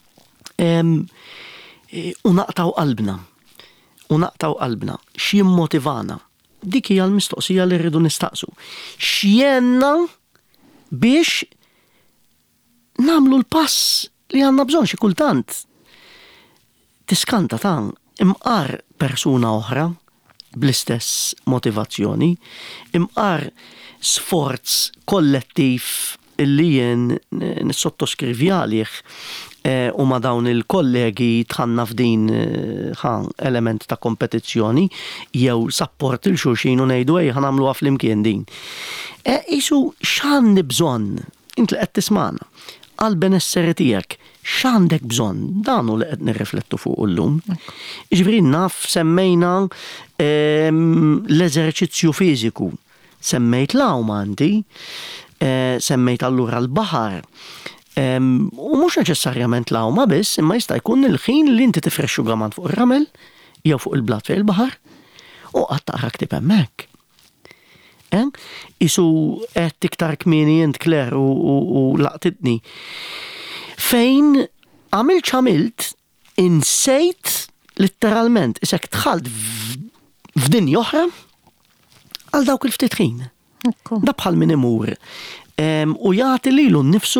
A: U naqtaw qalbna, u naqtaw qalbna, x'jimmotivana. Dik hija l-mistoqsija li rridu nistaqsu. X'jenna biex namlu l-pass li għandna bżonn xi kultant. Tiskanta tan imqar persuna oħra bl-istess motivazzjoni, imqar sforz kollettiv illi jien nissottoskrivi għalih u ma dawn il-kollegi tħanna f'din element ta' kompetizzjoni jew support il-xulxin u ngħidu ej ħanamluha flimkien din. Isu x'għandi bżonn int li qed tismana għall-benesseri tiegħek x'għandek bżonn dan hu li qed nirriflettu fuq illum. Jiġifieri naf semmejna l-eżerċizzju fiżiku, semmejt l-awma għandi, semmejt allura l-baħar. Um, u mhux neċessarjament l-awma biss, imma jista' jkun il-ħin li inti tifrexxu gramant fuq ir-ramel jew fuq il-blat fejn il-baħar u qatt taqra ktib hemmhekk. Isu qed iktar kmieni int Claire u, u, u laqtitni. Fejn għamilt x'għamilt insejt litteralment isek dħalt f'dinja oħra għal dawk il-ftit ħin. Da bħal min imur um, u jagħti lilu nnifsu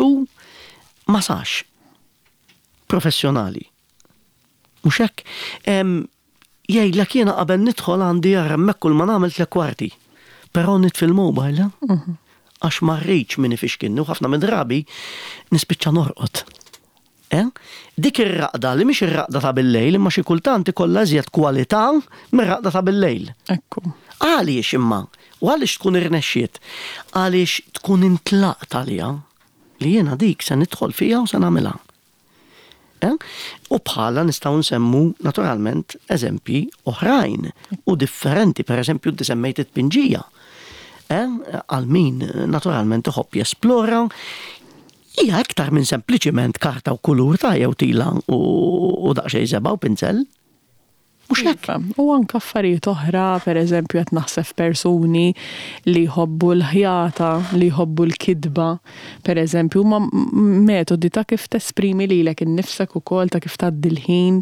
A: massaġġ professjonali. Mhux hekk jgħidlek jiena qabel nidħol għandi hemmhekk kull ma nagħmel tliet kwarti. Però nit fil-mobile, għax ma rridx min ifixkinni u ħafna minn drabi nispiċċa norqod. Eh? Dik ir-raqda li mhix ir-raqda ta' bil-lejl imma xi kultant ikollha iżjed kwalità mir-raqda ta' bil-lejl.
B: Ekku.
A: Għaliex imma, u għaliex tkun irnexxiet, għaliex tkun intlaqt għaliha li jiena dik se nidħol fiha u se nagħmilha. Eh? U bħala nistgħu nsemmu naturalment eżempji oħrajn u differenti, pereżempju inti semmejt it-tpinġija. Eh? Għal min naturalment iħobb jesplora, hija iktar minn sempliċiment karta u kulur ta' jew tila u, u daqsxejn żeba u pinzel. Mhux hekk.
B: U anke affarijiet oħra, pereżempju qed naħseb persuni li jħobbu l-ħjata, li jħobbu l-kidba, pereżempju huma metodi ta' kif tesprimi lilek innifsek ukoll ta' kif tgħaddi l-ħin.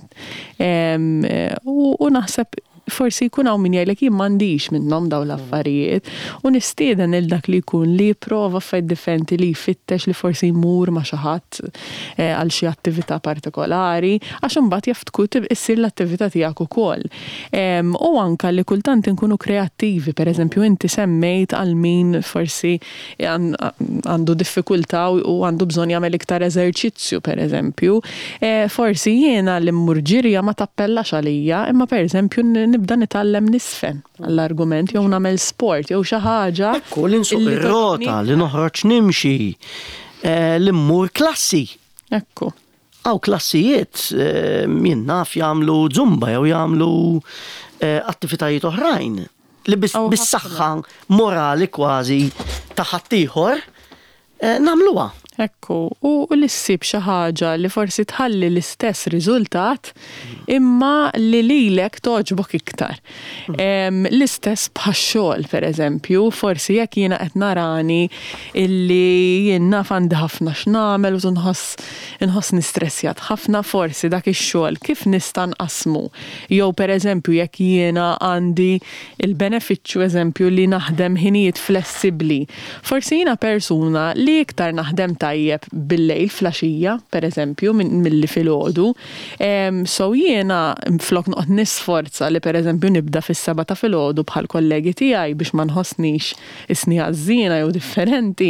B: U naħseb forsi jkun hawn min jgħidlek jien m'għandix minnhom dawn l-affarijiet u nistieden il dak li jkun li jipprova f'fajt differenti li jfittex li forsi jmur ma' xi ħadd għal xi attività partikolari għax imbagħad jaf tkun issir l-attività tiegħek ukoll. U anke li kultant inkunu kreattivi, pereżempju inti semmejt għal min forsi għandu diffikultà u għandu bżonn jagħmel iktar eżerċizzju pereżempju. Forsi jiena li mmur ġirja ma tappellax għalija, imma pereżempju nibda nitgħallem nisfen għall-argument jew nagħmel sport jew xi ħaġa.
A: Ekku li nsuq ir-rota, li noħroġ nimxi, li mmur klassi.
B: Ekku.
A: Aw klassijiet min naf jagħmlu zumba jew jagħmlu attivitajiet oħrajn li bis-saħħa morali kważi ta' ħaddieħor nagħmluha.
B: Ekku, u li ssib xi ħaġa li forsi tħalli l-istess riżultat imma li lilek toġbok iktar. L-istess bħax-xogħol pereżempju, forsi jekk jiena qed narani illi jien naf għandi ħafna x'nagħmel u nħoss inħoss nistressjat ħafna, forsi dak ix-xogħol kif nista' nqasmu. Jew pereżempju jekk jiena għandi il-benefiċċju eżempju li naħdem ħinijiet flessibbli. Forsi jiena persuna li iktar naħdem tajjeb bil-lejl flaxija, per eżempju, mill-li fil-ħodu. So jiena flok noqgħod nisforza li per eżempju nibda fis-seba ta' fil-ħodu bħal kollegi tiegħi biex ma nħossnix isni ħażina jew differenti.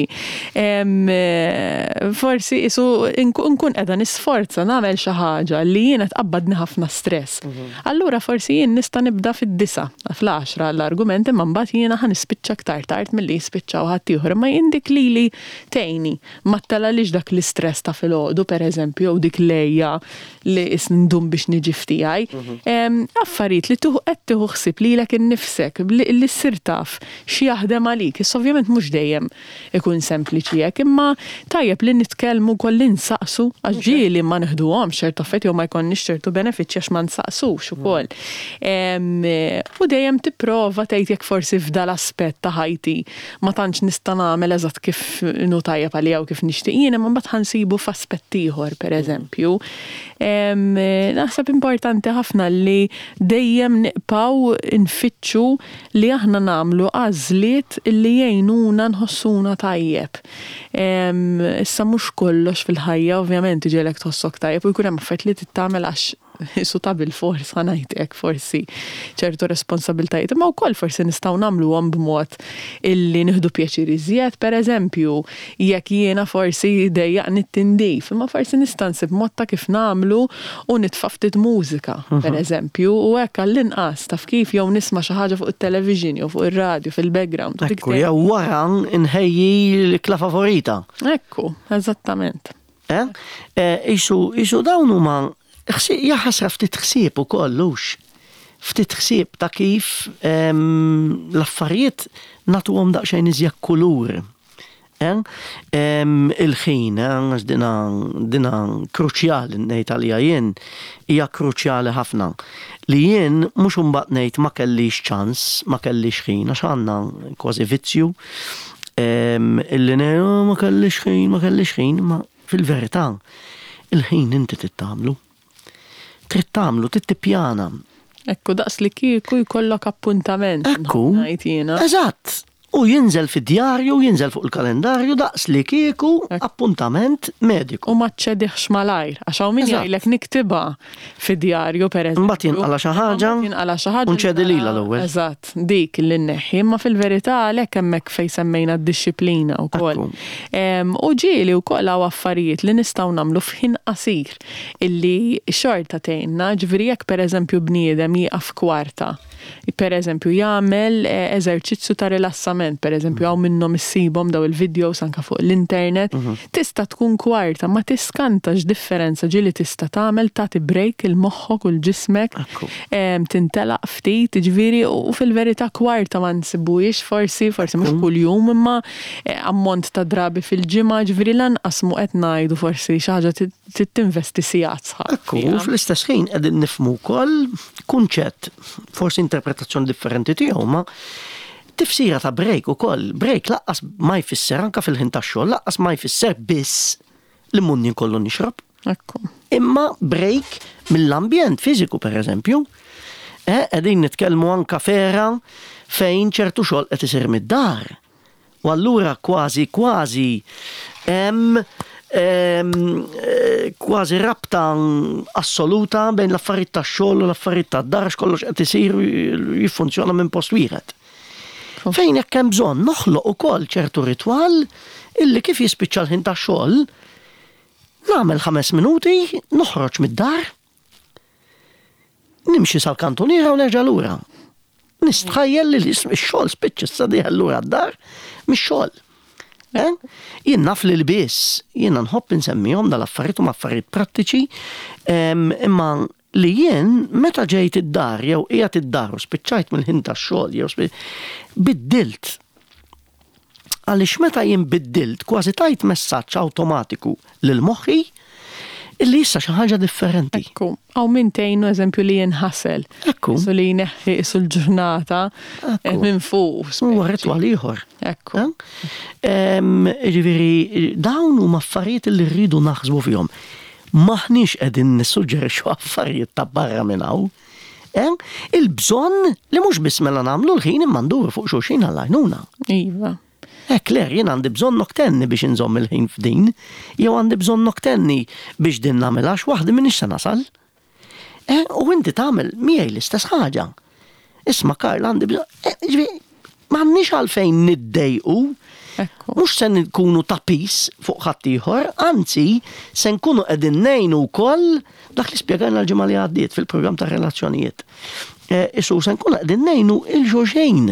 B: Forsi isu nkun qiegħda nisforza nagħmel xi ħaġa li jiena tqabbadni ħafna stress. Allura forsi jien nista' nibda fid-disa fl-għaxra l-argument imma mbagħad jiena ħanispiċċa aktar tard milli jispiċċaw ħadd ieħor, imma jindik lili tgħinni ma tala lix dak l-istress ta' fil-ħodu, per eżempju, u dik lejja li isndum biex niġi ftijaj. Affarijiet li tuħu qed tieħu ħsieb lilek innifsek, li ssir taf xi jaħdem għalik. Is ovvjament mhux dejjem ikun sempliċi hekk, imma tajjeb li nitkellmu wkoll insaqsu għax ġieli ma nieħduhomx ċertu affarijiet jew ma jkollniex ċertu benefiċċji għax ma nsaqsux ukoll. U dejjem tipprova tgħid jekk forsi f'dal aspett ta' ħajti ma tantx nista' nagħmel eżatt kif inhu tajjeb għalija u kif nixtieq jien imma mbagħad ħansibu f'aspett ieħor pereżempju. Naħseb importanti ħafna li dejjem niqpaw nfittxu li aħna nagħmlu għażliet li jgħinuna nħossuna tajjeb. Issa mhux kollox fil-ħajja ovvjament iġielek tħossok tajjeb u jkun hemm affarijiet li tittamel għax isu ta' bil-fors ħanajtek forsi ċertu responsabiltajiet, imma wkoll forsi nistgħu nagħmluhom b'mod illi nieħdu pjaċir iżjed, pereżempju, jekk jiena forsi dejjaqni t-tindif, imma forsi nista' nsib mod ta' kif nagħmlu u nitfa' ftit mużika, pereżempju, u hekk għall-inqas taf kif jew nisma' xi ħaġa fuq it-television jew fuq ir-radju fil-background.
A: Ekku, jew wara nħejji l-ikla favorita.
B: Ekku, eżattament.
A: Eh? Isu isu dawn huma jaħasra ftit ħsieb ukoll lux. Ftit ħsieb ta' kif l-affarijiet nagħtuhom daqsxejn iżjed kulur. Il-ħin, għax dina dina kruċjali ngħid għalija jien hija kruċjali ħafna. Li jien mhux imbagħad ngħid ma kellix ċans, ma kellix ħin għax għandna kważi vizzju. Illi ma kellix ħin, ma kellix ħin, ma fil-verità il-ħin inti tittamlu. Trid tagħmlu, trid tippjana.
B: Ekku daqs li kieku jkollok appuntament.
A: Ekku, eżatt. u jinżel fid-djarju, jinżel fuq il-kalendarju daqs li kieku appuntament mediku.
B: U ma tċediħx malajr, għax hawn min jgħidlek niktibha fid-djarju pereżempju.
A: Mbagħad jinqala xi ħaġa,
B: jinqala xi ħaġa.
A: u nċedi lilha l-ewwel.
B: Eżatt, dik li nneħħi, imma fil-verità għalhekk hemmhekk fejn semmejna d-dixxiplina wkoll. U ġieli wkoll hawn affarijiet li nistgħu nagħmlu f'ħin qasir illi xorta tgħinna, ġifieri jekk pereżempju bniedem jieqaf kwarta. Pereżempju jagħmel eżerċizzju ta' rilassament, pereżempju hawn minnhom issibhom daw il-videos anke fuq l-internet, tista' tkun kwarta ma tiskantax differenza ġieli tista' tagħmel tagħti break il-moħħok u l-ġismek, tintelaq ftit, ġifieri u fil-verità kwarta ma nsibbuhiex forsi, forsi mhux kuljum imma ammont ta' drabi fil-ġimgħa, ġifieri lanqas mu qed ngħidu forsi xi ħaġa tinvesti sigħat sħaħ.
A: Ekku, fl-istess ħin qegħdin nifhmu wkoll kunċett, forsi interpretazzjoni differenti tiegħu, ma tifsira ta' break ukoll. Break laqqas ma jfisser anke fil-ħin tax-xogħol, laqqas ma jfisser biss li munni kollu nixrob.
B: Ekku.
A: Imma break mill-ambjent fiżiku pereżempju, qegħdin nitkellmu anke fera fejn ċertu xogħol qed isir mid-dar. U allura kważi kważi hemm kważi rabta assoluta bejn l-affarijiet tax-xogħol u l-affarijiet tad-dar kollox qed isir jiffunzjona minn post wieħed. Fejn hekk hemm bżonn noħloq ukoll ċertu ritwal illi kif jispiċċa l-ħin tax-xogħol nagħmel ħames minuti, noħroġ mid-dar, nimxi sal-kantuniera u nerġa' lura. Nistħajjel li x-xogħol spiċċa issa dieħel lura d-dar mix-xogħol. Jien naf li l-biss, jiena nħobb insemmihom dal-affarijiet huma affarijiet prattiċi, imma li jien meta ġejt id-dar jew qiegħed id-dar u spiċċajt mill-ħin tax-xogħol jew biddilt. Għaliex meta jien biddilt kważi tajt messaġġ awtomatiku lil moħħi illi issa xi ħaġa differenti.
B: Ekku, hawn min tgħinu eżempju li jinħasel.
A: Ekku.
B: Su li jneħħi isu l-ġurnata minn fuq.
A: Huwa ritwal ieħor.
B: Ekku.
A: Ġifieri dawn huma affarijiet li rridu naħsbu fihom. Maħniex qegħdin nissuġġerixxu affarijiet ta' barra minn hawn. Il-bżonn li mhux biss mela nagħmlu l-ħin imma nduru fuq xulxin għall-għajnuna.
B: Iva.
A: Ek, Kler, jien għandi bżonn noktenni biex inżomm il-ħin f'din, jew għandi bżonn noktenni biex din nagħmel għax waħdi minix se nasal. U inti tagħmel miegħi l-istess ħaġa. Isma' Karl, għandi bżonn m'għandniex għalfejn niddejqu, mhux se nkunu ta' pis fuq ħadd ieħor, anzi se nkunu qegħdin ngħinu wkoll dak li spjegajna l-ġimgħa li għaddiet fil-programm ta' relazzjonijiet. Isu se nkunu qegħdin ngħinu il-ġurxejn.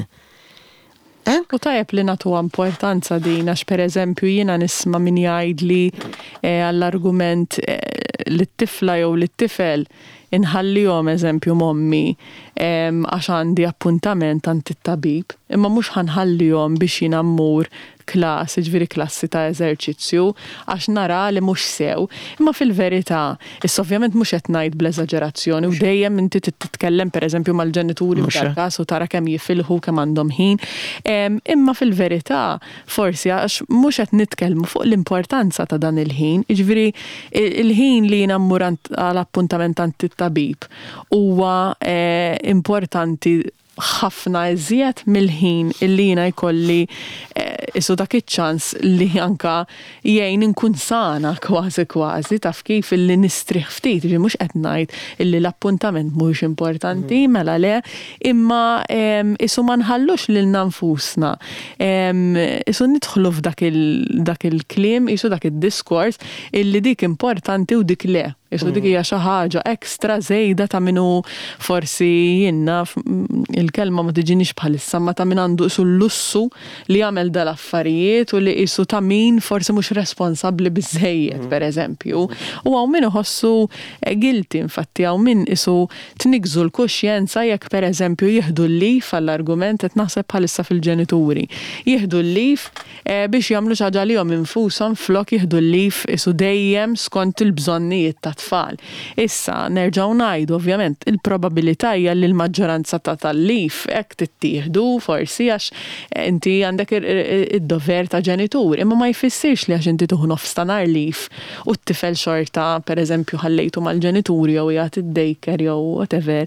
B: U tajjeb li nagħtuha importanza din għax pereżempju jiena nisma' min jgħidli għall-argument li t-tifla jew li t-tifel inħallihom eżempju mommi għax għandi appuntament għand it-tabib, imma mhux ħanħallihom biex jiena mmur klass, ġifieri klassi ta' eżerċizzju, għax nara li mhux sew. Imma fil-verità, issa ovvjament mhux qed ngħid bl-eżaġerazzjoni u dejjem inti titkellem pereżempju mal-ġenituri f'każ u tara kemm jifilħu kemm għandhom ħin. Imma fil-verità, forsi għax mhux qed nitkellmu fuq l-importanza ta' dan il-ħin, ġifieri il-ħin li jiena mmur għall-appuntament għand it-tabib huwa importanti ħafna iżjed mill-ħin illi jiena jkolli isu dak iċ-ċans li anka jgħin inkun sana kważi kważi taf kif illi nistrieħ ftit, ġi mhux qed ngħid illi l-appuntament mhux importanti mela le, imma isu ma nħallux lilna nfusna. Isu nidħlu f'dak il-kliem, isu dak id-diskors illi dik importanti u dik le. Isu dik hija xi ħaġa ekstra żejda ta' minnu forsi jiena il-kelma ma tiġinix bħalissa ma ta' min għandu isu l-lussu li jagħmel dal-affarijiet u li isu ta' min forsi mhux responsabbli biżejjed pereżempju. U hawn min iħossu guilty infatti hawn min isu tniġżu l-kuxjenza jekk pereżempju jieħdu l-lif għall-argument qed naħseb bħalissa fil-ġenituri. Jieħdu l-lif biex jagħmlu xi ħaġa lihom infushom flok jieħdu l-lif isu dejjem skont il-bżonnijiet ta' tfal. Issa nerġgħu ngħidu ovvjament il-probabilità hija li l-maġġoranza ta' tal-lif hekk tittieħdu forsi għax inti għandek id-dover ta' ġenitur, imma ma jfissirx li għax inti tuħu nofs ta' nar lif u t-tifel xorta pereżempju ħallejtu mal-ġenituri jew jagħti id-daycare jew whatever.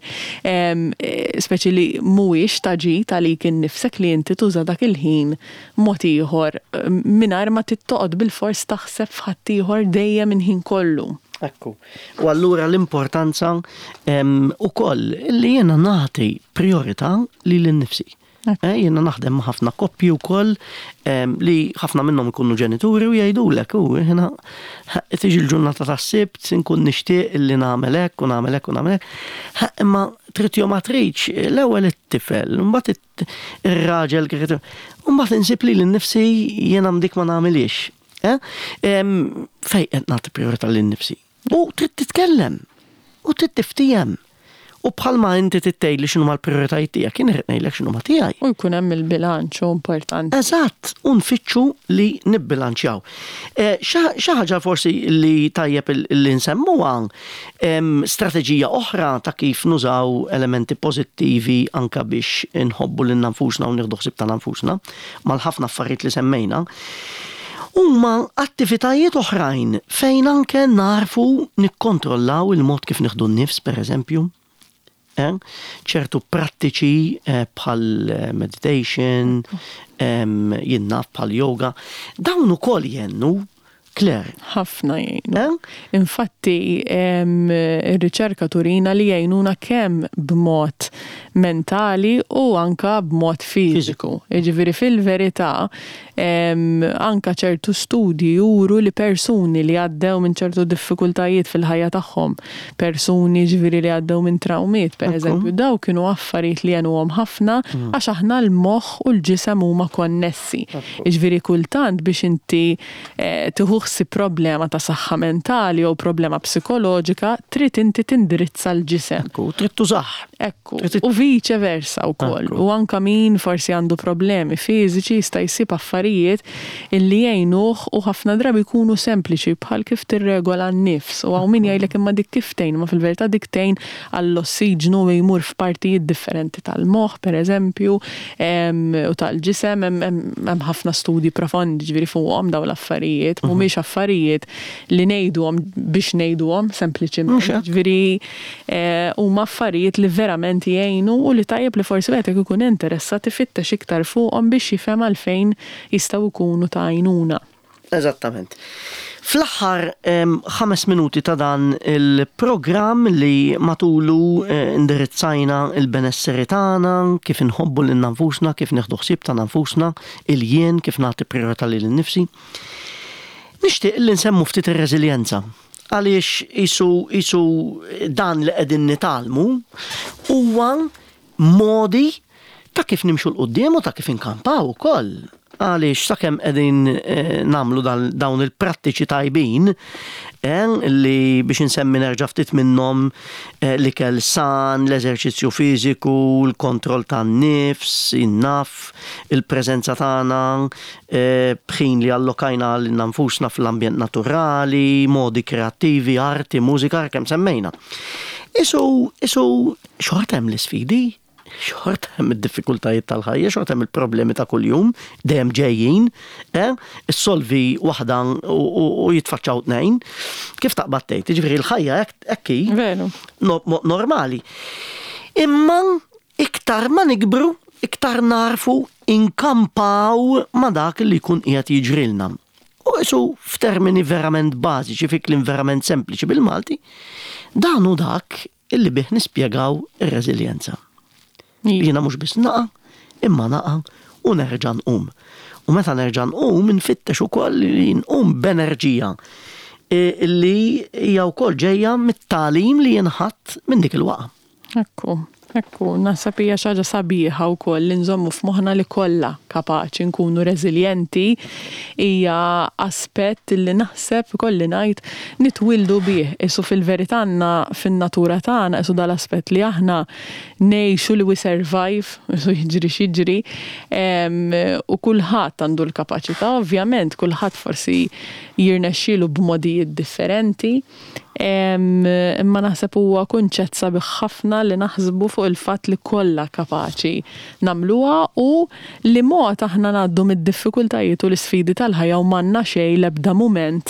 B: Speċi li mhuwiex taġit għalik innifsek li inti tuża dak il-ħin mod ieħor mingħajr ma tittoqgħod bil-fors taħseb f'ħadd ieħor dejjem in-ħin kollu.
A: Ekku. U allura l-importanza ukoll li jiena nagħti priorità lil innifsi. Jiena naħdem ma' ħafna koppji wkoll li ħafna minnhom ikunu ġenituri u jgħidulek u jiena tiġi l-ġurnata tas-sibt inkun nixtieq illi nagħmel hekk u nagħmel hekk u nagħmel hekk. Imma trid jew ma tridx l-ewwel it-tifel, mbagħad ir-raġel kif u mbagħad insib li l-innifsi jiena mdik ma nagħmilix. Fejn qed nagħti priorità lin-nifsi. U trid titkellem u trid tiftijem. U bħalma inti tittejli x'inhuma l-prijoritajiet tiegħek, jien irid ngħidlek x'inhuma tiegħi.
B: U jkun hemm il-bilanċ importanti.
A: Eżatt, u nfittxu li nibbilanċjaw. Xi ħaġa forsi li tajjeb li nsemmuha strateġija oħra ta' kif nużaw elementi pożittivi anke biex inħobbu lil nfusna u nieħdu ħsieb ta' nfusna mal-ħafna affarijiet li semmejna. Huma attivitajiet oħrajn fejn anke narfu nikkontrollaw il-mod kif nieħdu n-nifs pereżempju. ċertu prattiċi bħal meditation, jinnaf bħal yoga, dawn ukoll jennu, Claire.
B: Ħafna jgħinu. Infatti, ir-riċerka turina li jgħinuna kemm b'mod mentali u anka b'mod fiżiku. Jiġifieri fil-verità, anka ċertu studji juru li persuni li għaddew minn ċertu diffikultajiet fil-ħajja tagħhom, persuni ġifieri li għaddew minn trawmiet, pereżempju, daw kienu affarijiet li għenuhom ħafna għax aħna l-moħħ u l-ġisem huma konnessi. Jiġifieri kultant biex inti tieħu ħsieb problema ta' saħħa mentali jew problema psikoloġika, trid inti tindirizza l-ġisem.
A: Ekku, trid tużaħ.
B: Ekku, u vice versa wkoll. U anke min forsi għandu problemi fiżiċi jista' jsib affarijiet illi jgħinuh u ħafna drabi jkunu sempliċi bħal kif tirregola n-nifs. U hawn min jgħidlek imma dik kif tgħin, ma fil-verità dik tgħin għall-ossiġnu u jmur f'partijiet differenti tal-moħħ pereżempju u tal-ġisem hemm ħafna studji profondi ġifieri fuqhom dawn l-affarijiet, mhumiex affarijiet li ngħiduhom biex ngħiduhom sempliċiment. Ġifieri huma affarijiet li verament jgħinu u li tajjeb li forsi wieħed ikun interessat ifittex iktar fuqhom biex jifhem għalfejn jistgħu jkunu ta' għajnuna.
A: Eżattament. Fl-aħħar ħames minuti ta' dan il-programm li matulu indirizzajna il-benesseri tagħna, kif inħobbu lil nfusna, kif nieħdu ħsieb ta' nfusna, il-jien, kif nagħti priorità lil nnifsi. Nixtieq li nsemmu ftit ir-reżiljenza. Għaliex isu isu dan li qegħdin nitalmu huwa modi ta' kif nimxu l-qudiem u ta' kif inkampaw ukoll. Għaliex sakemm qegħdin nagħmlu dawn il-prattiċi tajbin li biex insemmi nerġa' ftit minnhom l-ikel san, l-eżerċizzju fiżiku, l-kontroll tan-nifs, in-naf, il-preżenza tagħna, bħin li allokajna lil nfusna fl-ambjent naturali, modi kreattivi, arti, mużika, kemm semmejna. Isu isu xorta hemm l-isfidi. Xort hemm id-diffikultajiet tal-ħajja, xort hemm il-problemi ta' kuljum, dejjem ġejjin, issolvi waħda u jitfaċċaw tnejn. Kif taqbad tgħid, jiġifieri l-ħajja hekk hi normali. Imma iktar ma nikbru, iktar narfu inkampaw ma dak li jkun qiegħed jiġrilna. U isu f'termini verament bażiċi, fi kliem verament sempliċi bil-Malti, dan hu dak illi bih nispjegaw ir-reżiljenza. Jiena mhux biss naqa' imma naqa' u nerġa' nqum. U meta nerġa' nqum infittex ukoll li nqum b'enerġija li hija wkoll ġejja mit-tagħlim li jinħadd minn dik il-waqa'.
B: Ekku. Ekku, naħseb hija xi ħaġa sabiħa wkoll li nżommu f'moħħna li kollha kapaċi nkunu reżiljenti hija aspett li naħseb ikolli ngħid nitwildu bih. Isu fil-verità għandna fin-natura tagħna isu dal-aspett li aħna ngħixu li we survive, isu jiġri x'jiġri, u kulħadd għandu l-kapaċità, ovvjament kulħadd forsi jirnexxielu b'modijiet differenti. Imma naħseb huwa kunċett sabiħ ħafna li naħsbu fuq il-fatt li kollha kapaċi nagħmluha u li mod mod aħna ngħaddu mid-diffikultajiet u l-isfidi tal-ħajja u m'għandna xejn l-ebda mument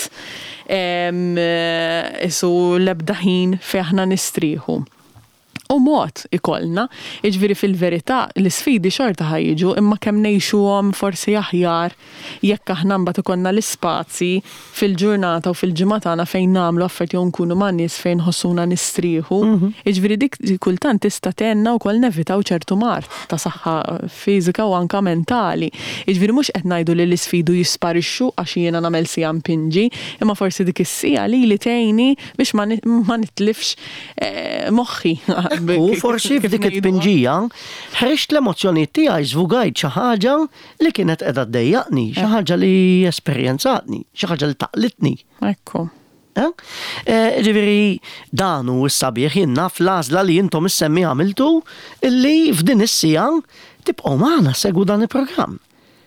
B: isu l-ebda ħin fejn aħna nistrieħu. U mod ikollna, iġviri fil-verità l-sfidi xorta ħajġu imma kemm ngħixuhom forsi aħjar jekk aħna mbagħad ikollna l-ispazji fil-ġurnata u fil-ġimgħa tagħna fejn nagħmlu affarijiet jew nkunu man nies fejn ħossuna nistrieħu. Iġviri dik kultant tista' tenna wkoll nevitaw ċertu mart ta' saħħa fiżika u anke mentali. Iġviri mhux qed ngħidu li l-isfidu jisparixxu għax jiena nagħmel sija mpinġi, imma forsi dik is-sija li li tgħinni biex ma nitlifx moħħi.
A: U forsi f'dik it-pinġija ħriġt l-emozzjonijiet tiegħi żvugajt xi ħaġa li kienet qiegħda ddejjaqni, xi ħaġa li esperjenzatni, xi ħaġa li taqlitni.
B: Ekku.
A: Ġifieri dan hu s-sabiħ jien naf l-għażla li intom issemmi għamiltu illi f'din is-sija tibqgħu magħna segwu dan il-programm.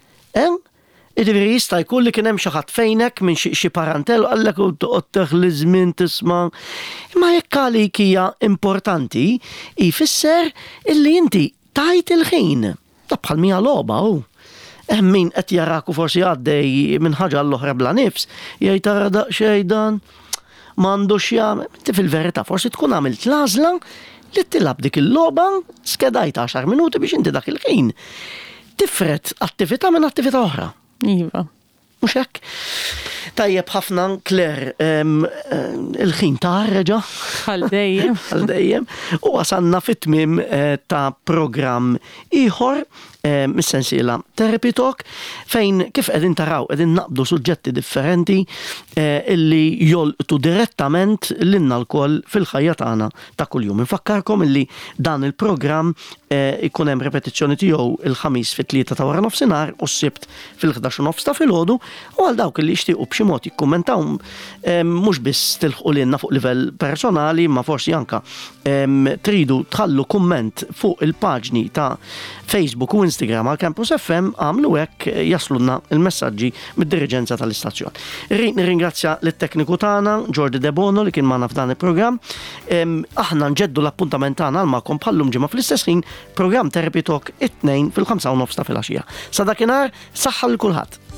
A: Ġifieri jista' jkun li kien hemm xi ħadd fejnek minn xi parantel qallek u toqgħod teħli żmien tisma'. Imma jekk għalik hija importanti, jfisser illi inti tajt il-ħin. Ta' bħal mija logħba hu. Hemm min qed jaraku forsi għaddej minn ħaġa l-oħra bla nifs, jgħid tara daqsxejn dan m'għandux jagħmel. Inti fil-verità forsi tkun għamilt l-għażla li tilab dik il-logħba skedajt għaxar minuti biex inti dak il-ħin tifret attività minn attività oħra.
B: Iva.
A: Mux hekk? Tajjeb ħafna Claire, il-ħin ta' reġa.
B: Għal dejjem.
A: Għal dejjem. U għasanna fit-tmiem ta' program ieħor mis-sensiela Therapy Talk fejn kif qegħdin taraw qegħdin naqbdu suġġetti differenti illi jolqtu direttament lilna l-koll fil-ħajja tagħna ta' kuljum. Infakkarkom illi dan il-programm ikun hemm repetizzjoni tiegħu il-ħamis fit-tlieta ta' wara nofsinhar u s-sibt fil-ħdax nofs ta' filgħodu u għal dawk li jixtiequ b'xi mod jikkummentaw mhux biss tilħqu lilna fuq livell personali ma forsi anke tridu tħallu kumment fuq il-paġni ta' Facebook u Instagram għal Campus F M għamlu hekk jaslunna il-messaġġi mid-diriġenza tal-istazzjon. Irrid nirringrazzja lit-tekniku tagħna Jordi De Bono li kien magħna f'dan il-programm. Aħna nġeddu l-appuntament tagħna għal magħkom bħallum ġimgħa fl-istess ħin programm Therapy Talk it-tnejn fil-ħamsa u nofs ta' filgħaxija. Sa dakinhar saħħa l kulħadd.